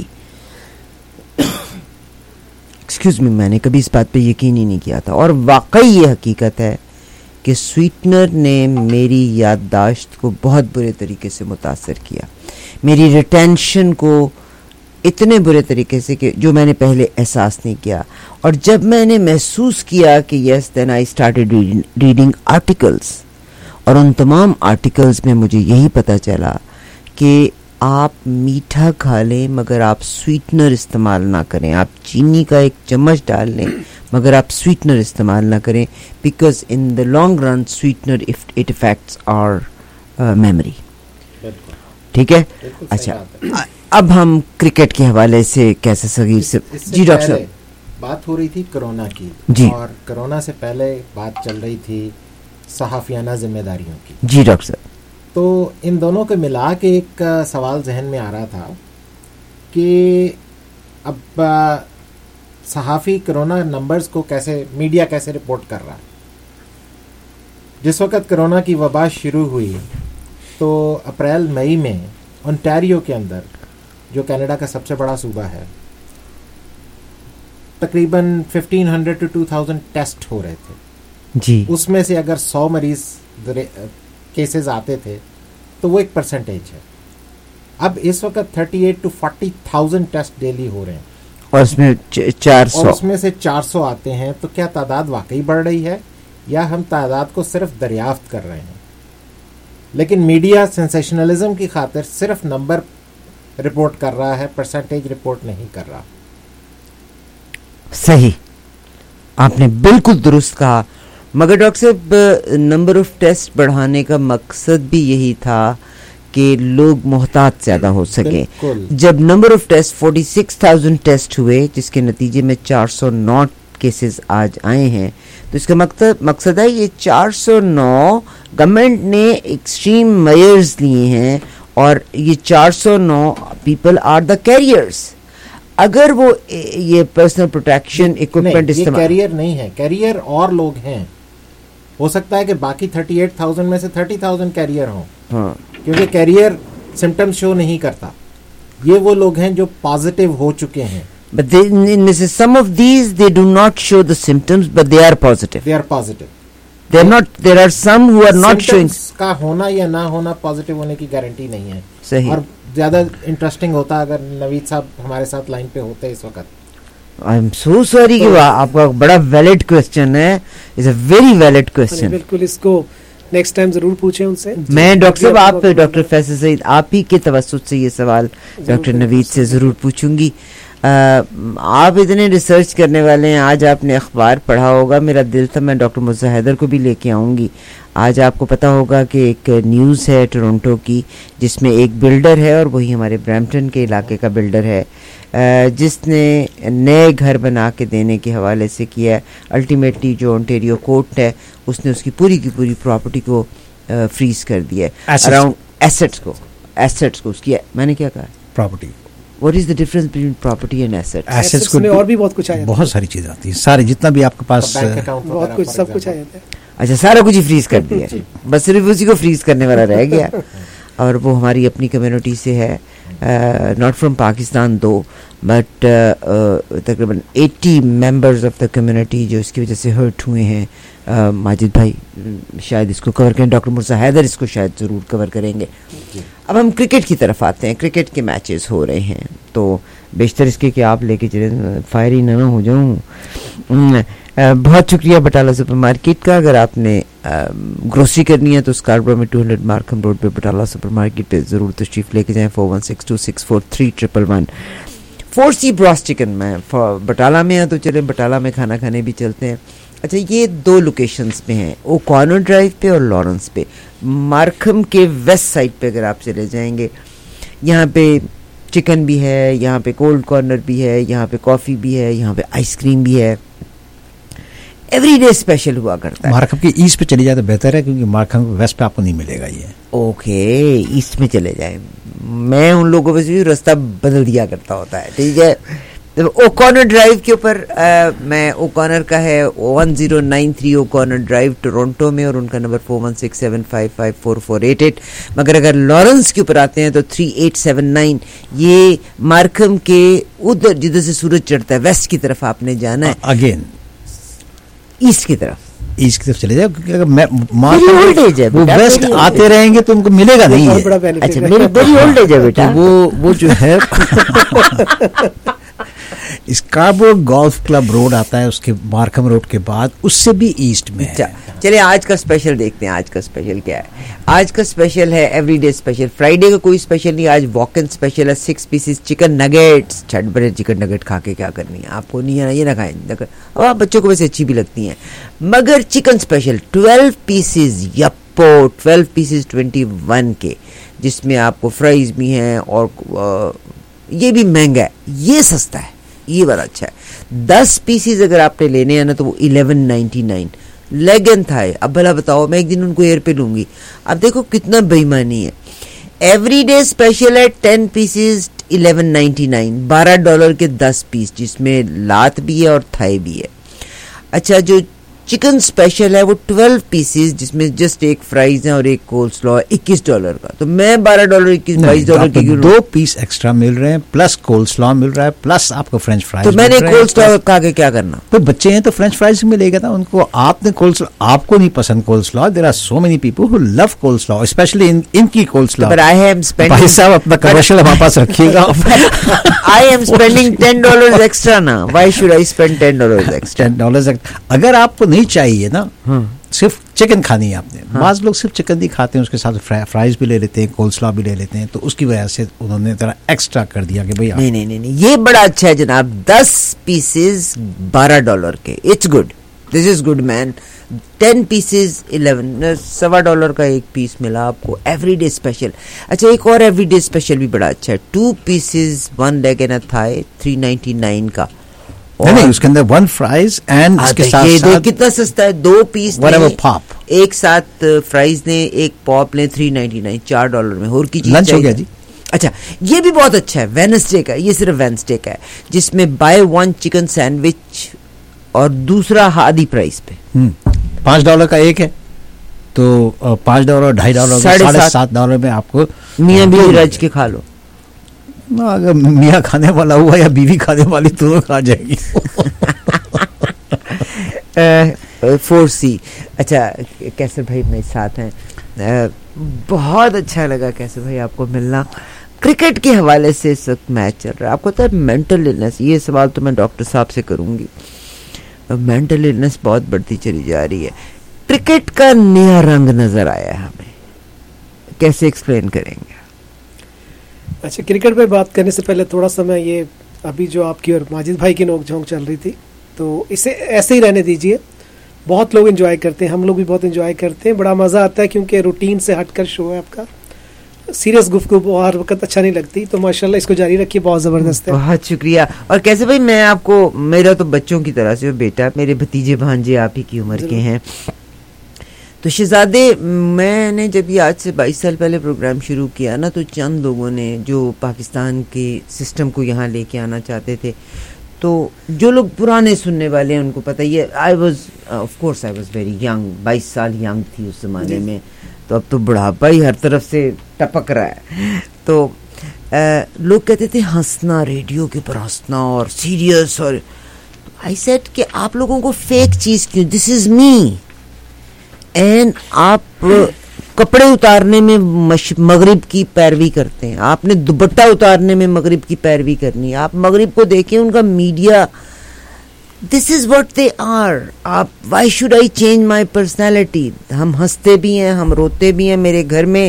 Excuse me, میں نے کبھی اس بات پہ یقین ہی نہیں کیا تھا, اور واقعی یہ حقیقت ہے کہ سویٹنر نے میری یادداشت کو بہت برے طریقے سے متاثر کیا, میری ریٹینشن کو اتنے برے طریقے سے کہ جو میں نے پہلے احساس نہیں کیا. اور جب میں نے محسوس کیا کہ yes then I started reading articles, اور ان تمام آرٹیکلس میں مجھے یہی پتہ چلا کہ آپ میٹھا کھا لیں مگر آپ سویٹنر استعمال نہ کریں. آپ چینی کا 1 چمچ ڈال لیں مگر آپ سویٹنر استعمال نہ کریں, because in the long run sweetener it affects our memory. ٹھیک ہے. اچھا, اب ہم کرکٹ کے حوالے سے کیسے صغیر سے, جی ڈاکٹر صاحب بات ہو رہی تھی کرونا کی, جی, اور کرونا سے پہلے بات چل رہی تھی صحافیانہ ذمہ داریوں کی. جی ڈاکٹر صاحب, تو ان دونوں کو ملا کے ایک سوال ذہن میں آ رہا تھا کہ اب صحافی کرونا نمبرز کو کیسے, میڈیا کیسے رپورٹ کر رہا ہے. جس وقت کرونا کی وبا شروع ہوئی تو اپریل مئی میں اونٹاریو کے اندر, جو کینیڈا کا سب سے بڑا صوبہ ہے, تقریباً 1500 to 2000 ٹیسٹ ہو رہے تھے. جی, اس میں سے اگر 100 مریض کیسز آتے تھے تو وہ 1% ہے. اب اس وقت 38 to 40,000 ٹیسٹ ڈیلی ہو رہے ہیں, اور اس میں 400, اور اس میں سے 400 آتے ہیں. تو کیا تعداد واقعی بڑھ رہی ہے یا ہم تعداد کو صرف دریافت کر رہے ہیں؟ لیکن میڈیا سینسیشنلزم کی خاطر صرف نمبر رپورٹ کر رہا ہے, پرسنٹیج رپورٹ نہیں کر رہا. صحیح, آپ نے بالکل درست کہا. مگر ڈاکٹر صاحب نمبر آف ٹیسٹ بڑھانے کا مقصد بھی یہی تھا کہ لوگ محتاط زیادہ ہو سکیں. جب نمبر آف ٹیسٹ 46,000 ٹیسٹ ہوئے, جس کے نتیجے میں 409 کیسز آج آئے ہیں, تو اس کا مقصد ہے یہ 409 گورنمنٹ نے ایکسٹریم میئرز لیے ہیں, اور یہ 409 پیپل آر دا کیریئرز. اگر وہ یہ پرسنل پروٹیکشن اکوپمنٹ استعمال, یہ کیریئر نہیں ہے, کیریئر اور لوگ ہیں ہو سکتا ہے کہ باقی 38,000 میں سے 30,000 کیریئر ہوں, کیونکہ کیریئر سمٹمز شو نہیں کرتا. یہ وہ لوگ ہیں جو پازیٹیو ہو چکے ہیں. But some of these they do not show the symptoms, but they are positive. They are positive. They are not. There are some who are not showing. کا ہونا یا نہ ہونا پازیٹیو ہونے کی گارنٹی نہیں ہے. صحیح. اور زیادہ انٹرسٹنگ ہوتا اگر نوید صاحب ہمارے ساتھ لائن پہ ہوتے اس وقت. I am so sorry کہ آپ کا بڑا ویلڈ کوشچن ہے. It's a very valid question. بالکل, اس کو نیکسٹ ٹائم ضرور پوچھیں ان سے. میں ڈاکٹر صاحب آپ ڈاکٹر فیصل سعید آپ ہی کے توسط سے یہ سوال ڈاکٹر نوید سے ضرور پوچھوں گی. آپ اتنے ریسرچ کرنے والے ہیں, آج آپ نے اخبار پڑھا ہوگا, میرا دل تھا میں ڈاکٹر مرزا حیدر کو بھی لے کے آؤں گی. آج آپ کو پتا ہوگا کہ ایک نیوز ہے ٹورنٹو کی جس میں ایک بلڈر ہے, اور وہی ہمارے برمپٹن کے علاقے کا بلڈر ہے, جس نے نئے گھر بنا کے دینے کے حوالے سے کیا ہے. الٹیمیٹلی جو اونٹیریو کورٹ ہے اس نے اس کی پوری پراپرٹی کو فریز کر دیا ہے, اراؤنڈ ایسٹس کو اس کی. میں نے کیا کہا property. What is the difference between property and assets? Assets کو اور بھی بہت کچھ آ جاتا ہے, بہت ساری چیزیں آتی ہیں, سارے جتنا بھی آپ کے پاس بہت کچھ سب کچھ آ جاتا ہے. اچھا, سارا کچھ ہی فریز کر دیا, بس صرف اسی کو فریز کرنے والا رہ گیا. اور وہ ہماری اپنی کمیونٹی سے ہے, not from Pakistan though, but تقریباً 80 ممبرز آف دا کمیونٹی جو اس کی وجہ سے ہرٹ ہوئے ہیں. ماجد بھائی شاید اس کو کور کریں, ڈاکٹر مرزا حیدر اس کو شاید ضرور کور کریں گے. اب ہم کرکٹ کی طرف آتے ہیں. کرکٹ کے میچز ہو رہے ہیں, تو بیشتر اس کے کہ آپ لے کے چلیں, فائری نہ ہو جاؤں. بہت شکریہ بٹالہ سپر مارکیٹ کا. اگر آپ نے گروسری کرنی ہے تو اسکاربرو میں 200 مارکھم روڈ پہ بٹالہ سپر مارکیٹ پہ ضرور تشریف لے کے جائیں. 4162643111. 4C براس چکن میں بٹالہ میں ہیں, تو چلیں بٹالہ میں کھانا کھانے بھی چلتے ہیں. اچھا, یہ دو لوکیشنز پہ ہیں, اوکانر ڈرائیو پہ اور لارنس پہ. مارکھم کے ویسٹ سائڈ پہ اگر آپ چلے جائیں گے, یہاں پہ چکن بھی ہے, یہاں پہ کولڈ کارنر بھی ہے, یہاں پہ کافی بھی ہے, یہاں پہ آئس کریم بھی ہے. ایوری ڈے اسپیشل ہوا کرتا ہے. مارکھم کے ایسٹ پہ چلی جائے تو بہتر ہے, کیونکہ مارکھم کے ویسٹ پہ آپ کو نہیں ملے گا یہ. اوکے, ایسٹ میں چلے جائیں. میں ان لوگوں سے بھی راستہ بدل دیا کرتا ہوتا ہے, ٹھیک ہے. اوکانر ڈرائیو کے اوپر میں اوکانر کا ہے 1093 اوکانر ڈرائیو ٹورنٹو میں, اور ان کا نمبر 4167554488. مگر اگر لارنس کے اوپر آتے ہیں تو 3879. یہ مارکھم کے ادھر جدھر سے سورج چڑھتا ہے ویسٹ کی طرف آپ نے جانا ہے, اگین ایسٹ کی طرف چلے جائے, کیونکہ اگر وہ ویسٹ آتے رہیں گے تو ان کو ملے گا نہیں. اچھا, میری بڑی اولڈ ایج ہے بیٹا. وہ جو ہے اسکاربرو گولف کلب روڈ آتا ہے, اس کے مارکھم روڈ کے بعد, اس سے بھی ایسٹ میں. چلے آج کا اسپیشل دیکھتے ہیں. آج کا اسپیشل کیا ہے؟ آج کا اسپیشل ہے ایوری ڈے اسپیشل. فرائیڈے کا کوئی اسپیشل نہیں, آج واک ان اسپیشل ہے. 6 پیسز چکن نگیٹس. چھٹ بڑے چکن نگیٹ کھا کے کیا کرنی ہے آپ کو, نہیں ہے یہ نہ کھائیں. اب آپ بچوں کو ویسے اچھی بھی لگتی ہیں, مگر چکن اسپیشل 12 پیسز, یپو 12 پیسز 21 کے, جس میں آپ کو فرائز بھی ہیں, اور یہ بھی مہنگا ہے, یہ سستا ہے, یہ بڑا اچھا ہے. 10 پیسز اگر آپ نے لینے ہیں نا تو وہ 1199. لیگن تھا. اب بھلا بتاؤ, میں ایک دن ان کو ایئر پہ لوں گی. اب دیکھو کتنا بےایمانی ہے. ایوری ڈے اسپیشل ہے 10 پیسز 1199. $12 کے 10 پیس, جس میں لات بھی ہے اور تھائی بھی ہے. اچھا, جو چکن اسپیشل ہے وہ 12 پیسز, جس میں جسٹ ایک فرائز ہے اور ایک کول سلو ہے, $21 کا. تو میں $12 $22 کی 2 پیس ایکسٹرا مل رہے ہیں, پلس کول سلو مل رہا ہے, پلس آپ کو فرینچ فرائز. تو میں نے کول سلو کھا کے کیا کرنا؟ تو بچے ہیں تو فرینچ فرائز ملے گا نا ان کو. آپ نے کول سلو, آپ کو نہیں پسند coleslaw. There are so many people who love coleslaw, especially ان کی کول سلو. بھائی صاحب اپنا کمرشل ہمارے پاس رکھیے گا. I am spending $10 extra نا. Why should I spend $10 extra? $10 اگر آپ کو نہیں چاہیے نا, صرف چکن کھانی ہے آپ نے. بعض لوگ صرف چکن نہیں کھاتے ہیں, اس کے ساتھ فرائز بھی لے لیتے ہیں, کول سلو بھی لے لیتے ہیں, تو اس کی وجہ سے انہوں نے ذرا ایکسٹرا کر دیا کہ بھائی نہیں, یہ بڑا اچھا ہے جناب. 10 پیسز $12 کے. It's good, this is good man. 10 pieces 11, $1.25 کا ایک پیس ملا آپ کو. Every day special. اچھا, ایک اور ایوری ڈے اسپیشل بھی بڑا اچھا ہے. 2 pieces 1 leg and a thigh, $399 کا. نہیں, اس کے اندر 1 فرائز اینڈ اس کے ساتھ کتنا سستا ہے. 2 پیس پاپ ایک ساتھ فرائز نے, ایک پاپ لیں, $399, $4 میں. اور کی چیز لنچ ہو گیا جی. اچھا, یہ بھی بہت اچھا ہے. وینسڈے کا, یہ صرف وینسڈے کا ہے, جس میں buy 1 چکن سینڈوچ اور دوسرا آدھی پرائز پہ. $5 का एक है तो $5, $2.5, $7.5 में आपको मियाँ बीवी रज के खा लो. अगर मियाँ खाने वाला हुआ या बीवी खाने वाली दोनों खा जाएगी. 4C. अच्छा कैसर भाई मेरे साथ हैं. बहुत अच्छा लगा कैसर भाई आपको मिलना. क्रिकेट के हवाले से इस वक्त मैच चल रहा है. आपको पता है मेंटल इलनेस, ये सवाल तो मैं डॉक्टर साहब से करूंगी. मेंटल इलनेस बहुत बढ़ती चली जा रही है. क्रिकेट का नया रंग नजर आया है हमें, कैसे एक्सप्लेन करेंगे? अच्छा, क्रिकेट पे बात करने से पहले थोड़ा सा मैं ये अभी जो आपकी और माजिद भाई की नोकझोंक चल रही थी, तो इसे ऐसे ही रहने दीजिए. बहुत लोग एंजॉय करते हैं, हम लोग भी बहुत एंजॉय करते हैं, बड़ा मज़ा आता है क्योंकि रूटीन से हटकर शो है आपका. सीरियस गुफ्तगू हर वक्त अच्छा नहीं लगती, तो माशाल्लाह इसको जारी रखिए, बहुत ज़बरदस्त है. बहुत शुक्रिया. और कैसे भाई मैं आपको, मेरा तो बच्चों की तरह से बेटा, मेरे भतीजे भांजे आप ही की उम्र के हैं. तो शहजादे, मैंने जब ये आज से 22 साल पहले प्रोग्राम शुरू किया ना, तो चंद लोगों ने जो पाकिस्तान के सिस्टम को यहाँ लेके आना चाहते थे, तो जो लोग पुराने सुनने वाले हैं उनको पता ही है. आई वॉज वेरी यंग, 22 साल यंग थी उस ज़माने में. तो अब तो बुढ़ापा ही हर तरफ से टपक रहा है. तो लोग कहते थे हंसना, रेडियो के पर हंसना और सीरियस. और आई सेड कि आप लोगों को फेक चीज़ क्यों, दिस इज़ मी. एंड आप कपड़े उतारने में मगरिब की पैरवी करते हैं, आपने दुपट्टा उतारने में मगरिब की पैरवी करनी है. आप मगरिब को देखें, उनका media, this is what they are. आप, why should I change my personality? हम हंसते भी हैं, हम रोते भी हैं. मेरे घर में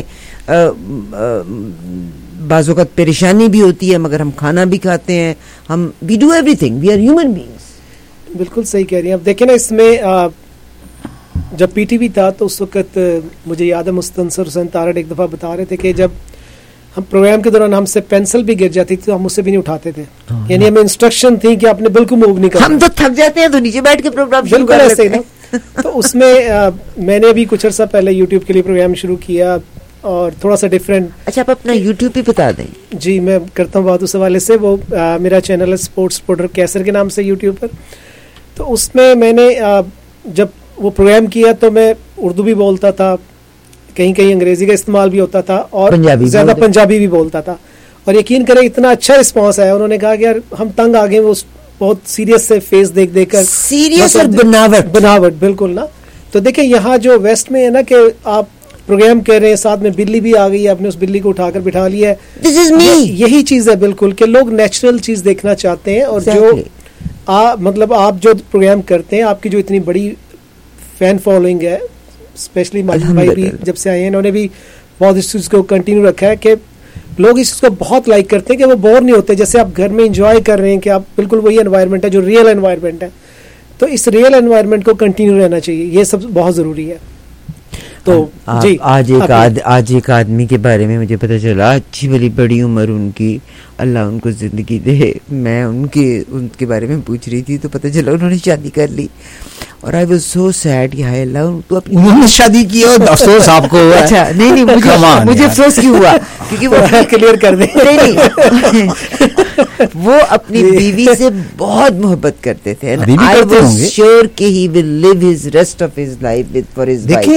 बाज़ औक़ात परेशानी भी होती है, मगर हम खाना भी खाते हैं. हम we do everything, we are human beings. बिल्कुल सही कह रही हैं. अब देखें ना, इसमें जब पीटीवी था तो उस वक्त मुझे याद है मुस्तनसर हुसैन तारड़ एक दफ़ा बता रहे थे कि जब हम प्रोग्राम के दौरान हमसे पेंसिल भी गिर जाती थी तो हम उससे भी नहीं उठाते थे. यानी हमें इंस्ट्रक्शन थी कि आपने बिल्कुल मूव नहीं करना. हम तो थक जाते हैं तो नीचे बैठ के प्रोग्राम शुरू कर लेते हैं. तो उसमें मैंने अभी कुछ अर्सा पहले यूट्यूब के लिए प्रोग्राम शुरू किया और थोड़ा सा डिफरेंट. अच्छा, आप अपना यूट्यूब भी बता दें. जी, मैं करता हूँ बात उस हवाले से. वो मेरा चैनल है स्पोर्ट्स रिपोर्टर कैसर के नाम से यूट्यूब पर. तो उसमें मैंने जब वो प्रोग्राम किया तो मैं उर्दू भी बोलता था, कहीं कहीं अंग्रेजी का इस्तेमाल भी होता था और ज़्यादा पंजाबी भी बोलता था. और यकीन करें इतना अच्छा रिस्पांस आया. उन्होंने कहा कि यार हम तंग आ गए वो बहुत सीरियस से फेस देख देख कर. सीरियस और बनावट बिल्कुल ना. तो देखें यहाँ जो वेस्ट में है ना कि आप प्रोग्राम कर रहे हैं, साथ में बिल्ली भी आ गई है, आपने उस बिल्ली को उठाकर बिठा लिया है. This is me. यही चीज़ है बिल्कुल कि लोग नेचुरल चीज़ देखना चाहते हैं. और जो मतलब आप जो प्रोग्राम करते हैं, आपकी जो इतनी बड़ी फैन फॉलोइंग है, स्पेशली माजिद भाई भी जब से आए हैं, इन्होंने भी बहुत इस चीज़ को कंटिन्यू रखा है कि लोग इस चीज़ को बहुत लाइक करते हैं कि वो बोर नहीं होते. जैसे आप घर में एंजॉय कर रहे हैं कि आप बिल्कुल वही एनवायरनमेंट है जो रियल एनवायरनमेंट है. तो इस रियल एनवायरनमेंट को कंटिन्यू रहना चाहिए, ये सब बहुत ज़रूरी है. तो जी, आज एक आदमी के बारे में मुझे पता चला, अच्छी भली बड़ी उम्र उनकी, अल्लाह उनको ज़िंदगी दे. मैं उनके बारे में पूछ रही थी तो पता चला उन्होंने शादी कर ली. और आई वाज सो सैड कि हाय अल्लाह, तो उन्होंने शादी की और अफसोस आपको हुआ. अच्छा, नहीं मुझे अफसोस क्यों हुआ? क्योंकि वो क्लियर कर दें. नहीं वो अपनी बीवी से बहुत मोहब्बत करते थे. आई वाज श्योर कि he will live his rest of his life with for his wife.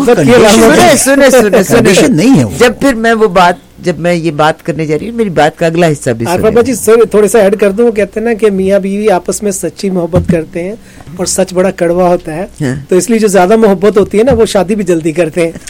सुने नहीं है. जब मैं ये बात करने जा रही हूँ, मेरी बात का अगला हिस्सा भी बाबा जी थोड़े सा ऐड कर दूं. वो कहते हैं ना कि मियाँ बीवी आपस में सच्ची मोहब्बत करते हैं और सच बड़ा कड़वा होता है. तो इसलिए जो ज्यादा मोहब्बत होती है ना, वो शादी भी जल्दी करते हैं.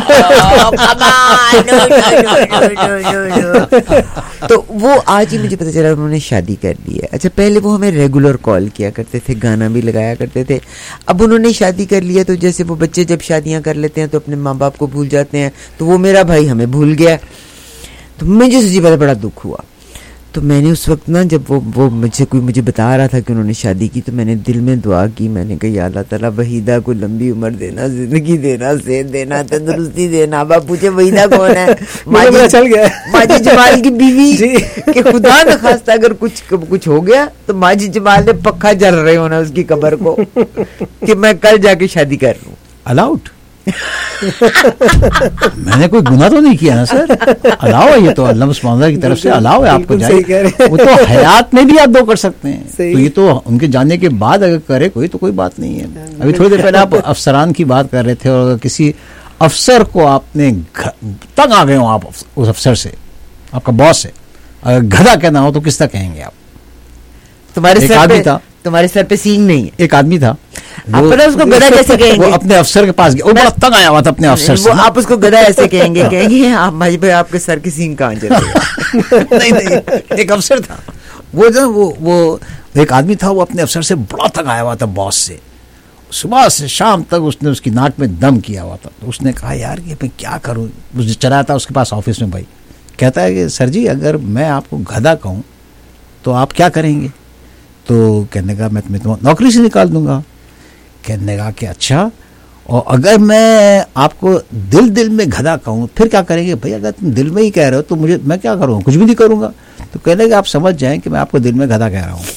तो वो आज ही मुझे पता चला उन्होंने शादी कर ली है. अच्छा, पहले वो हमें रेगुलर कॉल किया करते थे, गाना भी लगाया करते थे. अब उन्होंने शादी कर लिया, तो जैसे वो बच्चे जब शादियां कर लेते हैं तो अपने माँ बाप को भूल जाते हैं, तो वो मेरा भाई हमें भूल गया. तो मुझे सच्ची बात बड़ा दुख हुआ. तो मैंने उस वक्त ना, जब वो मुझे बता रहा था कि उन्होंने शादी की, तो मैंने दिल में दुआ की. मैंने कहा या अल्लाह ताला वहीदा को लंबी उम्र देना, जिंदगी देना, सेहत देना, तंदुरुस्ती देना. बाप पूछे वहीदा कौन है? माजिद जमाल की बीवी. कि खुदा न खास्ता अगर कुछ हो गया तो माजिद जमाल ने पक्का जल रहे होना उसकी कब्र को कि मैं कल जाके शादी कर लूं. अलाउड मैंने कोई गुनाह तो नहीं किया ना सर, अलाउ है ये तो अल्लाह सुब्हानहू की तरफ से अलाउ है आपको जाए, वो तो हयात में भी आप दो कर सकते हैं, तो ये तो उनके जाने के बाद अगर करे कोई तो कोई बात नहीं है। अभी थोड़ी देर पहले आप अफसरान की बात कर रहे थे, और किसी अफसर को आपने तंग आ गए हो आप उस अफसर से, आपका बॉस है, अगर गधा कहना हो तो किस तरह कहेंगे आप? तुम्हारे सर पे सींग नहीं है, एक आदमी था, आप पता उसको गधा कैसे कहेंगे? वो अपने अफसर के पास गया, वो बड़ा तंग आया हुआ था अपने अफसर से, आप उसको गधा ऐसे कहेंगे, कहेंगे आप भाई भाई आपके सर की सींग कहाँ चल रही है? नहीं, एक अफसर था वो एक आदमी था, वो अपने अफसर से बड़ा तंग आया हुआ था, बॉस से, सुबह से शाम तक उसने उसकी नाक में दम किया हुआ था। तो उसने कहा यार कि मैं क्या करूं, मुझे चला था उसके पास ऑफिस में, भाई कहता है कि सर जी अगर मैं आपको गधा कहूं तो आप क्या करेंगे? तो कहने का मैं तुम्हें नौकरी से निकाल दूंगा। कहने का कि अच्छा, और अगर मैं आपको दिल में गधा कहूँ फिर क्या करेंगे? भाई अगर तुम दिल में ही कह रहे हो तो मैं क्या करूँगा? कुछ भी नहीं करूँगा। तो कहने का आप समझ जाएं कि मैं आपको दिल में गधा कह रहा हूँ।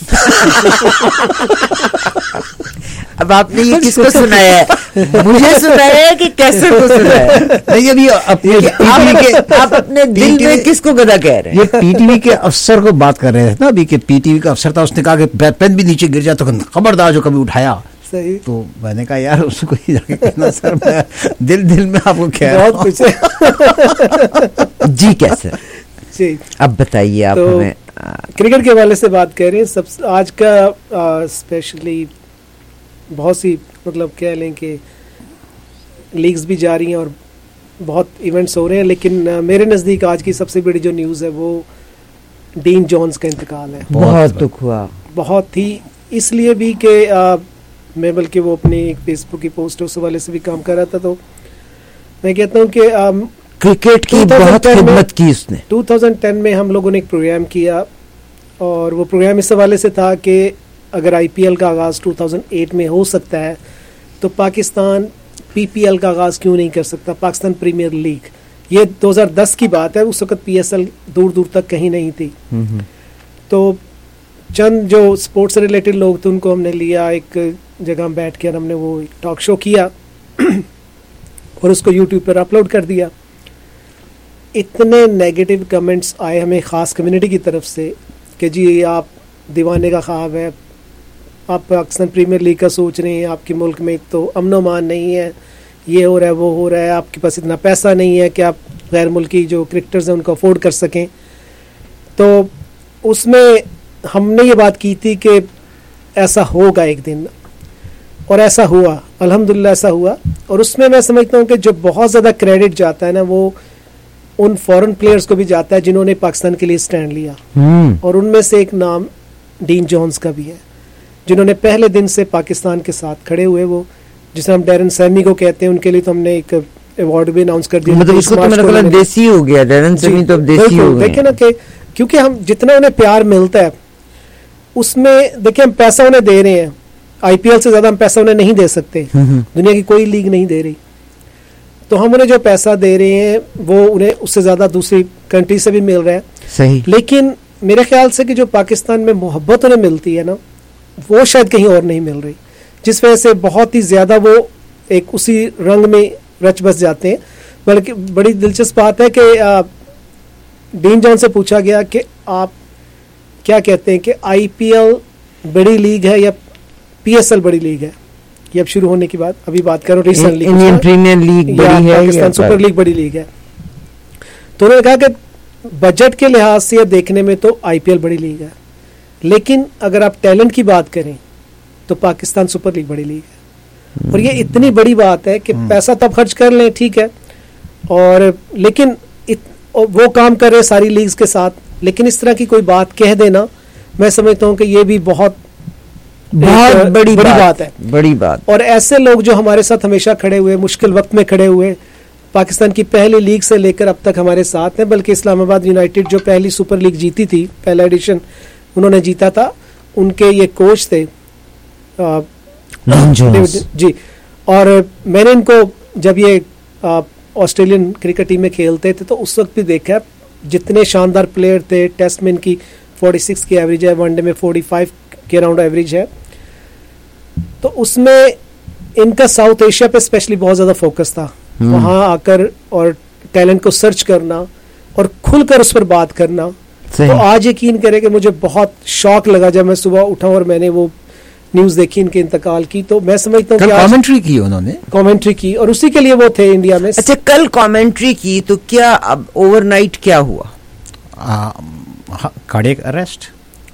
अब आपने ये किसको सुनाया है? मुझे सुनाया है कि कैसे को सुनाया है? नहीं, अभी आप अपने दिल में किसको गधा कह रहे हैं? ये पीटीवी के अफसर को बात कर रहे थे ना अभी, कि पीटीवी का अफसर था, उसने कहा कि पेन भी नीचे गिर जाए तो खबरदार जो कभी उठाया। सही। तो मैंने कहा यार उसको ही जाके कहना सर मैं दिल में आपको कह रहा हूं। जी कैसे जी, अब बताइए आप तो हमें। क्रिकेट के हवाले से बात कर रहे हैं, सब आज का स्पेशली बहुत सी मतलब कह लें कि लीग्स भी जारी हैं और बहुत इवेंट्स हो रहे हैं, लेकिन मेरे नज़दीक आज की सबसे बड़ी जो न्यूज़ है वो डीन जॉन्स का इंतकाल है। बहुत दुख हुआ, बहुत ही, इसलिए भी कि मैं बल्कि वो अपनी एक फेसबुक की पोस्ट उस वाले से भी काम कर रहा था, तो मैं कहता हूँ कि क्रिकेट की बहुत खिदमत की उसने। 2010 में हम लोगों ने एक प्रोग्राम किया, और वो प्रोग्राम इस हवाले से था कि अगर आईपीएल का आगाज़ 2008 में हो सकता है तो पाकिस्तान पीपीएल का आगाज़ क्यों नहीं कर सकता, पाकिस्तान प्रीमियर लीग। ये 2010 की बात है, उस वक्त पीएसएल दूर दूर तक कहीं नहीं थी। तो चंद जो स्पोर्ट्स से रिलेटेड लोग थे उनको हमने लिया, एक जगह बैठ कर हमने वो एक टॉक शो किया और उसको यूट्यूब पर अपलोड कर दिया। इतने नेगेटिव कमेंट्स आए हमें ख़ास कम्युनिटी की तरफ से कि जी आप दीवाने का ख्वाब है, आप पाकिस्तान प्रीमियर लीग का सोच रहे हैं, आपके मुल्क में तो अमन अमान नहीं है, ये हो रहा है वो हो रहा है, आपके पास इतना पैसा नहीं है कि आप गैर मुल्की जो क्रिकेटर्स हैं उनको अफोर्ड कर सकें। तो उसमें हमने ये बात की थी कि ऐसा होगा एक दिन, और ऐसा हुआ, अल्हम्दुलिल्लाह ऐसा हुआ। और उसमें मैं समझता हूँ कि जो बहुत ज़्यादा क्रेडिट जाता है ना वो उन फॉरेन प्लेयर्स को भी जाता है जिन्होंने पाकिस्तान के लिए स्टैंड लिया, और उनमें से एक नाम डीन जॉन्स का भी है, जिन्होंने पहले दिन से पाकिस्तान के साथ खड़े हुए। वो जिसे हम डैरन सैमी को कहते हैं, उनके लिए तो हमने एक अवार्ड भी अनाउंस कर दिया। मतलब उसको तो मेरा ख्याल देसी हो गया, डैरन सैमी तो अब देसी हो गए। देखिए ना कि क्योंकि हम जितना उन्हें प्यार मिलता है उसमें, देखिए हम पैसा उन्हें दे रहे हैं, आईपीएल से ज्यादा हम पैसा उन्हें नहीं दे सकते, दुनिया की कोई लीग नहीं दे रही। तो हम उन्हें जो पैसा दे रहे हैं वो उन्हें उससे ज्यादा दूसरी कंट्री से भी मिल रहा है। सही। लेकिन मेरे ख्याल से कि जो पाकिस्तान में मोहब्बत उन्हें मिलती है ना, वो शायद कहीं और नहीं मिल रही, जिस वजह से बहुत ही ज्यादा वो एक उसी रंग में रच बस जाते हैं। बल्कि बड़ी दिलचस्प बात है कि डीन जॉन से पूछा गया कि आप क्या कहते हैं कि आईपीएल बड़ी लीग है या पीएसएल बड़ी लीग है? ये अब शुरू होने की बात, अभी बात करो रिसेंटली इंडियन प्रीमियर लीग बड़ी है, पाकिस्तान सुपर लीग बड़ी लीग है। तो उन्होंने कहा कि बजट के लिहाज से या देखने में तो आईपीएल बड़ी लीग है, लेकिन अगर आप टैलेंट की बात करें तो पाकिस्तान सुपर लीग बड़ी लीग है। और ये इतनी बड़ी बात है कि पैसा तब खर्च कर लें, ठीक है, और लेकिन वो काम कर रहे सारी लीग्स के साथ, लेकिन इस तरह की कोई बात कह देना, मैं समझता हूँ कि ये भी बहुत बड़ी बात है, बड़ी बात। और ऐसे लोग जो हमारे साथ हमेशा खड़े हुए, मुश्किल वक्त में खड़े हुए, पाकिस्तान की पहली लीग से लेकर अब तक हमारे साथ हैं। बल्कि इस्लामाबाद यूनाइटेड जो पहली सुपर लीग जीती थी, पहला एडिशन उन्होंने जीता था, उनके ये कोच थे जी। और मैंने इनको जब ये ऑस्ट्रेलियन क्रिकेट टीम में खेलते थे तो उस वक्त भी देखा, जितने शानदार प्लेयर थे। टेस्ट में इनकी 46 की एवरेज है, वनडे में 45 के अराउंड एवरेज है। तो उसमें इनका साउथ एशिया पे स्पेशली बहुत ज़्यादा फोकस था, वहाँ आकर और टैलेंट को सर्च करना और खुलकर उस पर बात करना। तो आज यकीन करें कि मुझे बहुत शौक लगा जब मैं सुबह उठा और मैंने वो न्यूज़ देखी इनके इंतकाल की। तो मैं समझता हूँ कि कमेंट्री की उन्होंने, कमेंट्री की, और उसी के लिए वो थे इंडिया में। अच्छा, कल कमेंट्री की, तो क्या अब ओवरनाइट क्या हुआ? Cardiac arrest.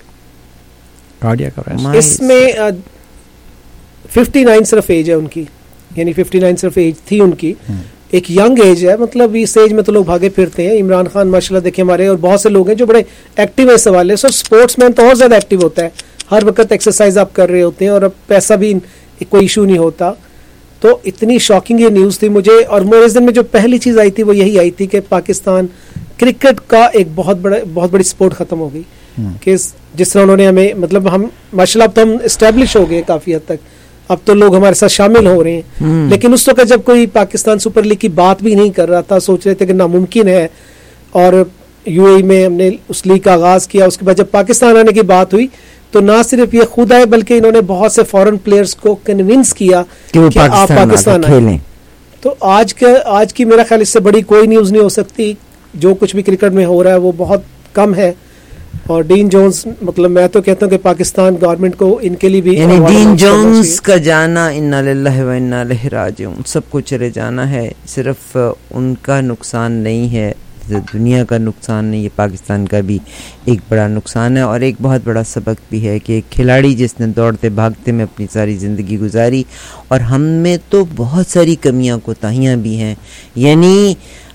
इसमें 59 सिर्फ एज है उनकी, यानी 59 सिर्फ एज थी उनकी। एक यंग एज है, मतलब इस एज में तो लोग भागे फिरते हैं। इमरान खान माशाल्लाह देखिए हमारे, और बहुत से लोग हैं जो बड़े एक्टिव है इस हवाले से। स्पोर्ट्स मैन तो और ज्यादा एक्टिव होता है, हर वक्त एक्सरसाइज आप कर रहे होते हैं और अब पैसा भी कोई इशू नहीं होता। तो इतनी शॉकिंग ये न्यूज़ थी मुझे, और मेरे दिन में जो पहली चीज़ आई थी वो यही आई थी कि पाकिस्तान क्रिकेट का एक बहुत बड़ी स्पोर्ट खत्म हो गई। कि जिस तरह उन्होंने हमें, मतलब हम माशाल्लाह अब तो हम एस्टेब्लिश हो गए काफ़ी हद तक, अब तो लोग हमारे साथ शामिल हो रहे हैं। लेकिन उस वक्त जब कोई पाकिस्तान सुपर लीग की बात भी नहीं कर रहा था, सोच रहे थे कि नामुमकिन है, और यूएई में हमने उस लीग का आगाज किया। उसके बाद जब पाकिस्तान आने की बात हुई तो ना सिर्फ ये खुद आए बल्कि इन्होंने बहुत से फॉरेन प्लेयर्स को कन्विंस किया कि आप पाकिस्तान आए। तो आज की मेरा ख्याल इससे बड़ी कोई न्यूज़ नहीं हो सकती। जो कुछ भी क्रिकेट में हो रहा है वो बहुत कम है। और डीन जोन्स, मतलब मैं तो कहता हूँ कि पाकिस्तान गवर्नमेंट को इनके लिए भी, यानी डीन जोन्स का जाना, इन्ना लिल्लाहि व इन्ना इलैहि राजिऊन, सबको चले जाना है। सिर्फ उनका नुकसान नहीं है, दुनिया का नुकसान नहीं है, पाकिस्तान का भी एक बड़ा नुकसान है। और एक बहुत बड़ा सबक भी है कि एक खिलाड़ी जिसने दौड़ते भागते में अपनी सारी ज़िंदगी गुजारी, और हम में तो बहुत सारी कमियां कोताहियां भी हैं। यानी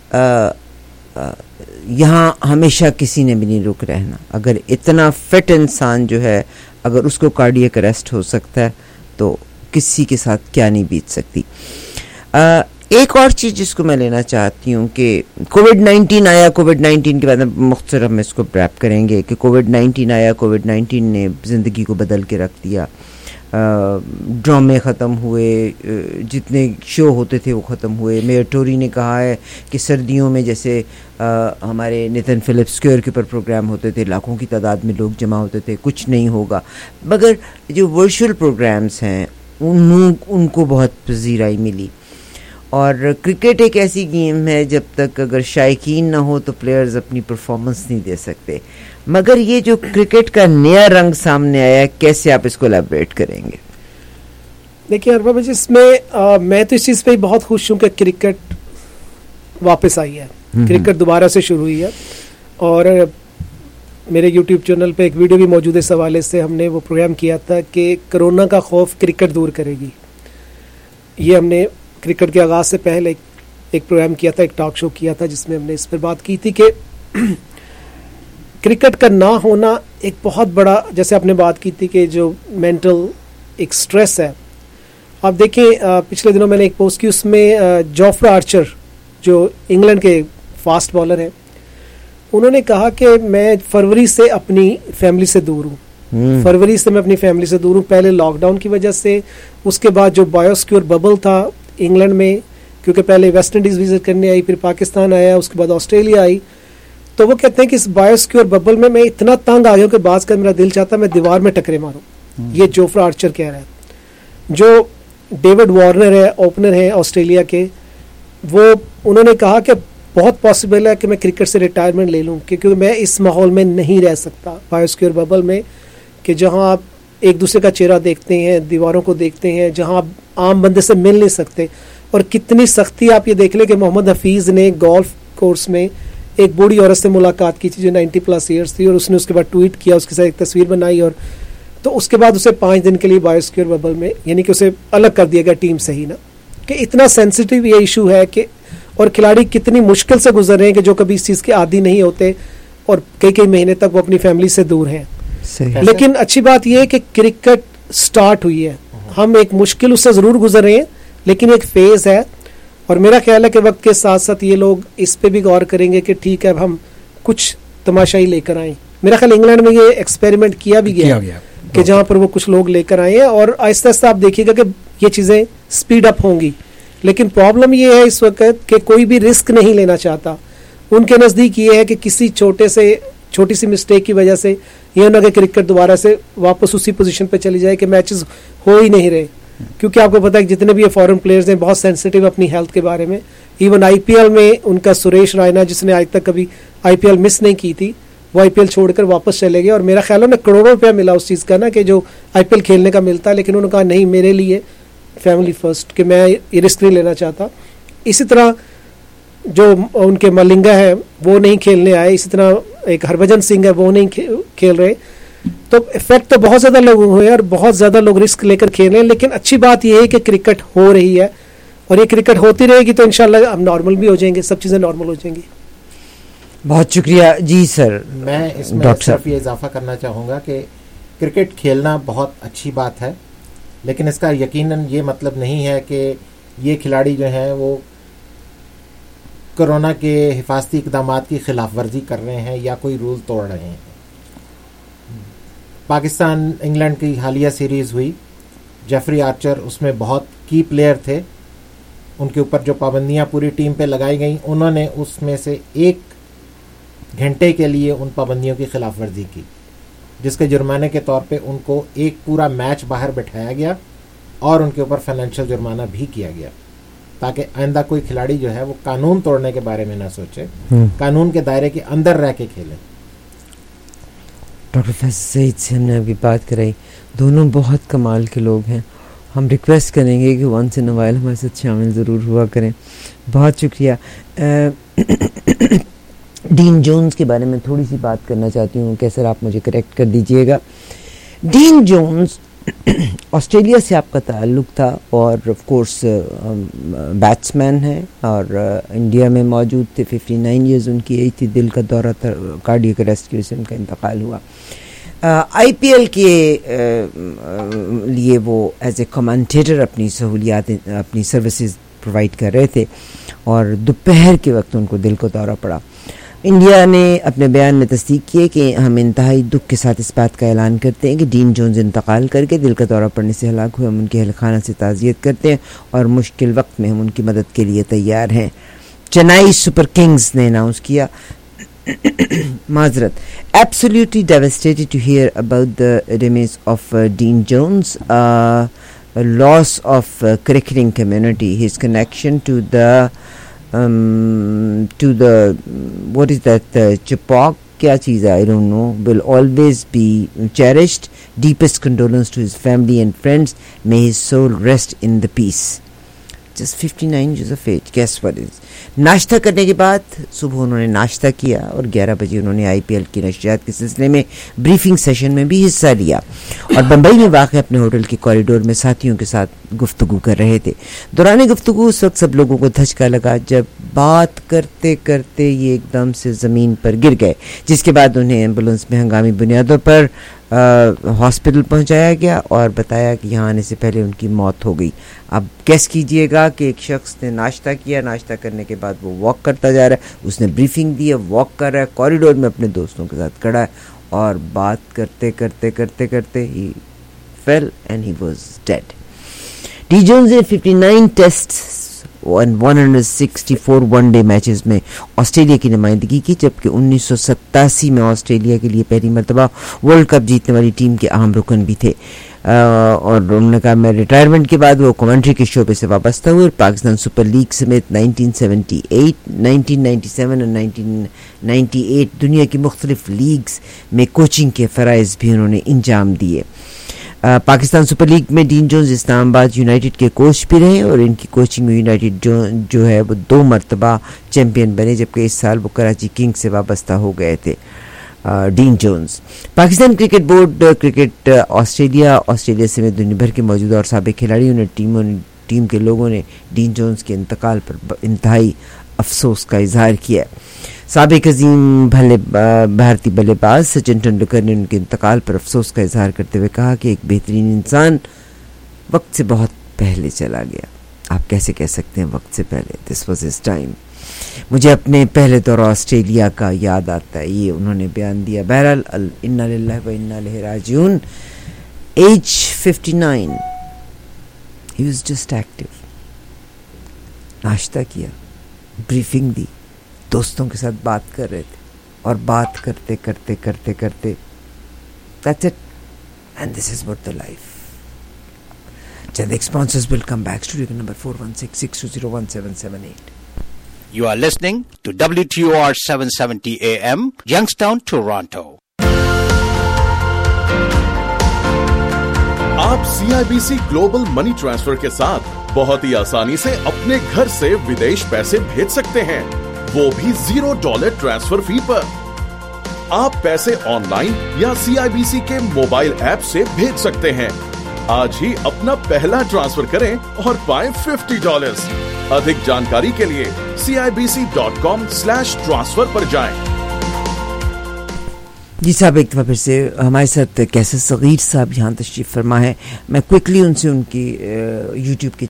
यहाँ हमेशा किसी ने भी नहीं रुक रहना। अगर इतना फिट इंसान जो है, अगर उसको कार्डियक अरेस्ट हो सकता है तो किसी के साथ क्या नहीं बीत सकती। एक और चीज़ जिसको मैं लेना चाहती हूँ कि कोविड-19 आया, कोविड-19 के बाद मुख्तसर हम इसको रैप करेंगे कि कोविड-19 आया, कोविड-19 ने ज़िंदगी को बदल के रख दिया। ड्रामे ख़त्म हुए, जितने शो होते थे वो ख़त्म हुए। मेयर टोरी ने कहा है कि सर्दियों में जैसे हमारे नेथन फिलिप्स स्क्वायर के ऊपर प्रोग्राम होते थे, लाखों की तादाद में लोग जमा होते थे, कुछ नहीं होगा। मगर जो वर्चुअल प्रोग्राम्स हैं उनको बहुत पजीराई मिली। और क्रिकेट एक ऐसी गेम है जब तक अगर शायकीन ना हो तो प्लेयर्स अपनी परफॉर्मेंस नहीं दे सकते। मगर ये जो क्रिकेट का नया रंग सामने आया है, कैसे आप इसको एलैबोरेट करेंगे? देखिए अरबा भाई, इसमें मैं तो इस चीज़ पे बहुत खुश हूँ कि क्रिकेट वापस आई है, क्रिकेट दोबारा से शुरू हुई है। और मेरे यूट्यूब चैनल पे एक वीडियो भी मौजूद है इस हवाले से। हमने वो प्रोग्राम किया था कि कोरोना का खौफ क्रिकेट दूर करेगी। ये हमने क्रिकेट के आगाज़ से पहले एक प्रोग्राम किया था, एक टॉक शो किया था, जिसमें हमने इस पर बात की थी कि क्रिकेट का ना होना एक बहुत बड़ा, जैसे आपने बात की थी कि जो मेंटल एक स्ट्रेस है। आप देखें पिछले दिनों मैंने एक पोस्ट की, उसमें जोफ्रा आर्चर जो इंग्लैंड के फास्ट बॉलर हैं, उन्होंने कहा कि मैं फरवरी से अपनी फैमिली से दूर हूँ। फरवरी से मैं अपनी फैमिली से दूर हूँ, पहले लॉकडाउन की वजह से, उसके बाद जो बायोसिक्योर बबल था इंग्लैंड में, क्योंकि पहले वेस्ट इंडीज़ विजिट करने आई, फिर पाकिस्तान आया, उसके बाद ऑस्ट्रेलिया आई। तो वो कहते हैं कि इस बायोसिक्योर बबल में मैं इतना तंग आ गया हूँ कि बात कर मेरा दिल चाहता मैं दीवार में टकरे मारूं। ये जोफ्रा आर्चर कह रहा है। जो डेविड वार्नर है, ओपनर है ऑस्ट्रेलिया के, वो उन्होंने कहा कि बहुत पॉसिबल है कि मैं क्रिकेट से रिटायरमेंट ले लूँ, क्योंकि मैं इस माहौल में नहीं रह सकता बायोसिक्योर बबल में, कि जहाँ आप एक दूसरे का चेहरा देखते हैं, दीवारों को देखते हैं, जहाँ आप आम बंदे से मिल नहीं सकते। और कितनी सख्ती आप ये देख लें कि मोहम्मद हफीज़ ने गोल्फ कोर्स में एक बूढ़ी औरत से मुलाकात की थी जो 90+ ईयर्स थी, और उसने उसके बाद ट्वीट किया, उसके साथ एक तस्वीर बनाई, और तो उसके बाद उसे 5 दिन के लिए बायोसिक्योर बबल में, यानी कि उसे अलग कर दिया गया टीम से ही ना, कि इतना सेंसिटिव ये इशू है कि, और खिलाड़ी कितनी मुश्किल से गुजर रहे हैं कि जो कभी इस चीज़ के आदी नहीं होते और कई महीने तक वो अपनी फैमिली से दूर हैं। लेकिन अच्छी बात यह है कि क्रिकेट स्टार्ट हुई है, हम एक मुश्किल उससे ज़रूर गुजर रहे हैं, लेकिन एक फेज़ है। और मेरा ख्याल है कि वक्त के साथ साथ ये लोग इस पे भी गौर करेंगे कि ठीक है अब हम कुछ तमाशाई लेकर आए। मेरा ख्याल इंग्लैंड में ये एक्सपेरिमेंट किया भी गया कि जहाँ पर वो कुछ लोग लेकर आए हैं, और आहिस्ता आहिस्ता आप देखिएगा कि ये चीज़ें स्पीड अप होंगी। लेकिन प्रॉब्लम ये है इस वक्त कि कोई भी रिस्क नहीं लेना चाहता। उनके नज़दीक ये है कि किसी छोटी सी मिस्टेक की वजह से ये ना कि क्रिकेट दोबारा से वापस उसी पोजीशन पे चली जाए कि मैचेस हो ही नहीं रहे। क्योंकि आपको पता है कि जितने भी ये फॉरेन प्लेयर्स हैं बहुत सेंसिटिव अपनी हेल्थ के बारे में. इवन आईपीएल में उनका सुरेश रैना जिसने आज तक कभी आईपीएल मिस नहीं की थी, वो आईपीएल छोड़कर वापस चले गए और मेरा ख्याल है उन्हें करोड़ों रुपया मिला उस चीज़ का ना कि जो आईपीएल खेलने का मिलता है, लेकिन उन्होंने कहा नहीं मेरे लिए फैमिली फर्स्ट कि मैं ये रिस्क नहीं लेना चाहता. इसी तरह जो उनके मलिंगा है वो नहीं खेलने आए, इसी तरह एक हरभजन सिंह है वो नहीं खेल रहे. तो इफेक्ट तो बहुत ज़्यादा लोगों हुए और बहुत ज़्यादा लोग रिस्क लेकर खेल रहे हैं. लेकिन अच्छी बात यह है कि क्रिकेट हो रही है और ये क्रिकेट होती रहेगी तो इंशाल्लाह हम नॉर्मल भी हो जाएंगे, सब चीज़ें नॉर्मल हो जाएंगी. बहुत शुक्रिया जी सर. मैं इसमें सिर्फ ये इजाफा करना चाहूँगा कि क्रिकेट खेलना बहुत अच्छी बात है, लेकिन इसका यकीनन ये मतलब नहीं है कि ये खिलाड़ी जो हैं वो कोरोना के हिफाजती इक़दामात की खिलाफ वर्जी कर रहे हैं या कोई रूल तोड़ रहे हैं. पाकिस्तान इंग्लैंड की हालिया सीरीज़ हुई, जेफरी आर्चर उसमें बहुत की प्लेयर थे, उनके ऊपर जो पाबंदियां पूरी टीम पे लगाई गई, उन्होंने उसमें से 1 घंटे के लिए उन पाबंदियों की खिलाफ वर्जी की, जिसके जुर्माने के तौर पे उनको एक पूरा मैच बाहर बैठाया गया और उनके ऊपर फाइनेंशियल जुर्माना भी किया गया, ताकि आइंदा कोई खिलाड़ी जो है वो कानून तोड़ने के बारे में ना सोचे, कानून के दायरे के अंदर रह के खेलें. डॉक्टर फैसल सईद से हमने अभी बात कराई, दोनों बहुत कमाल के लोग हैं. हम रिक्वेस्ट करेंगे कि वंस इन अ वाइल हमारे साथ शामिल ज़रूर हुआ करें. बहुत शुक्रिया. डीन जोन्स के बारे में थोड़ी सी बात करना चाहती हूँ, कैसे आप मुझे करेक्ट कर दीजिएगा. डीन जोन्स ऑस्ट्रेलिया से आपका ताल्लुक़ था और ऑफ कोर्स बैट्समैन है और इंडिया में मौजूद थे. 59 ईयर्स उनकी एज थी, दिल का दौरा था, कार्डियक अरेस्ट की वजह से उनका इंतकाल हुआ. आईपीएल के लिए वो एज ए कमेंटेटर अपनी सहूलियात अपनी सर्विसेज प्रोवाइड कर रहे थे और दोपहर के वक्त उनको दिल को दौरा पड़ा. इंडिया ने अपने बयान में तस्दीक की कि हम इंतहाई दुख के साथ इस बात का ऐलान करते हैं कि डीन जोन्स इंतकाल करके दिल का दौरा पड़ने से हलाक हुए. हम उनके अहल खाना से ताज़ियत करते हैं और मुश्किल वक्त में हम उनकी मदद के लिए तैयार हैं. चेन्नई सुपर किंग्स ने अनाउंस किया माजरत. Absolutely devastated to hear about the remains of Dean Jones, a loss of cricketing community. His connection to the what is that Chapok? क्या चीज़ है? I don't know. Will always be cherished. Deepest condolence to his family and friends. May his soul rest in the peace. Just 59 years of age. Guess what is? नाश्ता करने के बाद सुबह उन्होंने नाश्ता किया और 11 बजे उन्होंने आईपीएल की नशियात के सिलसिले में ब्रीफिंग सेशन में भी हिस्सा लिया और बम्बई में वाक़ अपने होटल के कॉरिडोर में साथियों के साथ गुफ्तगू कर रहे थे. दौरान गुफ्तगू उस वक्त सब लोगों को धचका लगा जब बात करते करते ये एकदम से ज़मीन पर गिर गए, जिसके बाद उन्हें एम्बुलेंस में हंगामी बुनियादों पर हॉस्पिटल पहुंचाया गया और बताया कि यहाँ आने से पहले उनकी मौत हो गई. अब गेस कीजिएगा कि एक शख्स ने नाश्ता किया, नाश्ता करने के बाद वो वॉक करता जा रहा है, उसने ब्रीफिंग दी है, वॉक कर रहा है, कॉरिडोर में अपने दोस्तों के साथ खड़ा है और बात करते करते करते करते he fell and he was dead. Dean Jones ने 59 टेस्ट 164 वनडे मैचेस में ऑस्ट्रेलिया की नुमाइंदगी की, जबकि 1987 में ऑस्ट्रेलिया के लिए पहली मरतबा वर्ल्ड कप जीतने वाली टीम के अहम रुकन भी थे. और उन्होंने कहा मैं रिटायरमेंट के बाद वो कमेंट्री के शोबे से वाबस्ता हुए और पाकिस्तान सुपर लीग समेत 1978, 1997 और 1998 दुनिया की मुख्तलिफ लीग्स में कोचिंग के फ़राइज़ भी उन्होंने इंजाम दिए. पाकिस्तान सुपर लीग में डीन जोन्स इस्लामाबाद यूनाइटेड के कोच भी रहे और इनकी कोचिंग में यूनाइटेड जो है वो 2 मरतबा चैम्पियन बने, जबकि इस साल वो कराची किंग्स से वाबस्ता हो गए थे. Dean Jones. Pakistan cricket board, cricket Australia समेत दुनिया भर के मौजूदा और साबिक खिलाड़ियों ने टीम के लोगों ने डीन जोन्स के इंतकाल पर इंतहाई अफसोस का इजहार किया. साबिक अजीम भारतीय बल्लेबाज सचिन तेंदुलकर ने उनके इंतकाल पर अफसोस का इजहार करते हुए कहा कि एक बेहतरीन इंसान वक्त से बहुत पहले चला गया. आप कैसे कह सकते हैं वक्त से पहले? This was his time. मुझे अपने पहले दौर ऑस्ट्रेलिया का याद आता है, ये उन्होंने बयान दिया. बहरहाल इन्ना लिल्लाहि व इन्ना इलैहि राजिऊन. Age 59, he was just active. नाश्ता किया, ब्रीफिंग दी, दोस्तों के साथ बात कर रहे थे और बात करते करते करते करते that's it and this is what the life. चंद sponsors will come back. Studio number 416-620-1778. You are listening to WTOR 770 AM, Youngstown, Toronto. आप CIBC ग्लोबल मनी ट्रांसफर के साथ बहुत ही आसानी से अपने घर से विदेश पैसे भेज सकते हैं, वो भी $0 ट्रांसफर फी पर। आप पैसे ऑनलाइन या CIBC के मोबाइल ऐप से भेज सकते हैं। आज ही अपना पहला ट्रांसफर करें और पाएं $50। अधिक जानकारी के लिए CIBC.com/transfer पर जाएं। जी साहब, एक दफ़ा फिर से हमारे साथ कैसे सगीर साहब यहाँ तशरीफ़ फरमा है। मैं क्विकली उनसे उनकी यूट्यूब के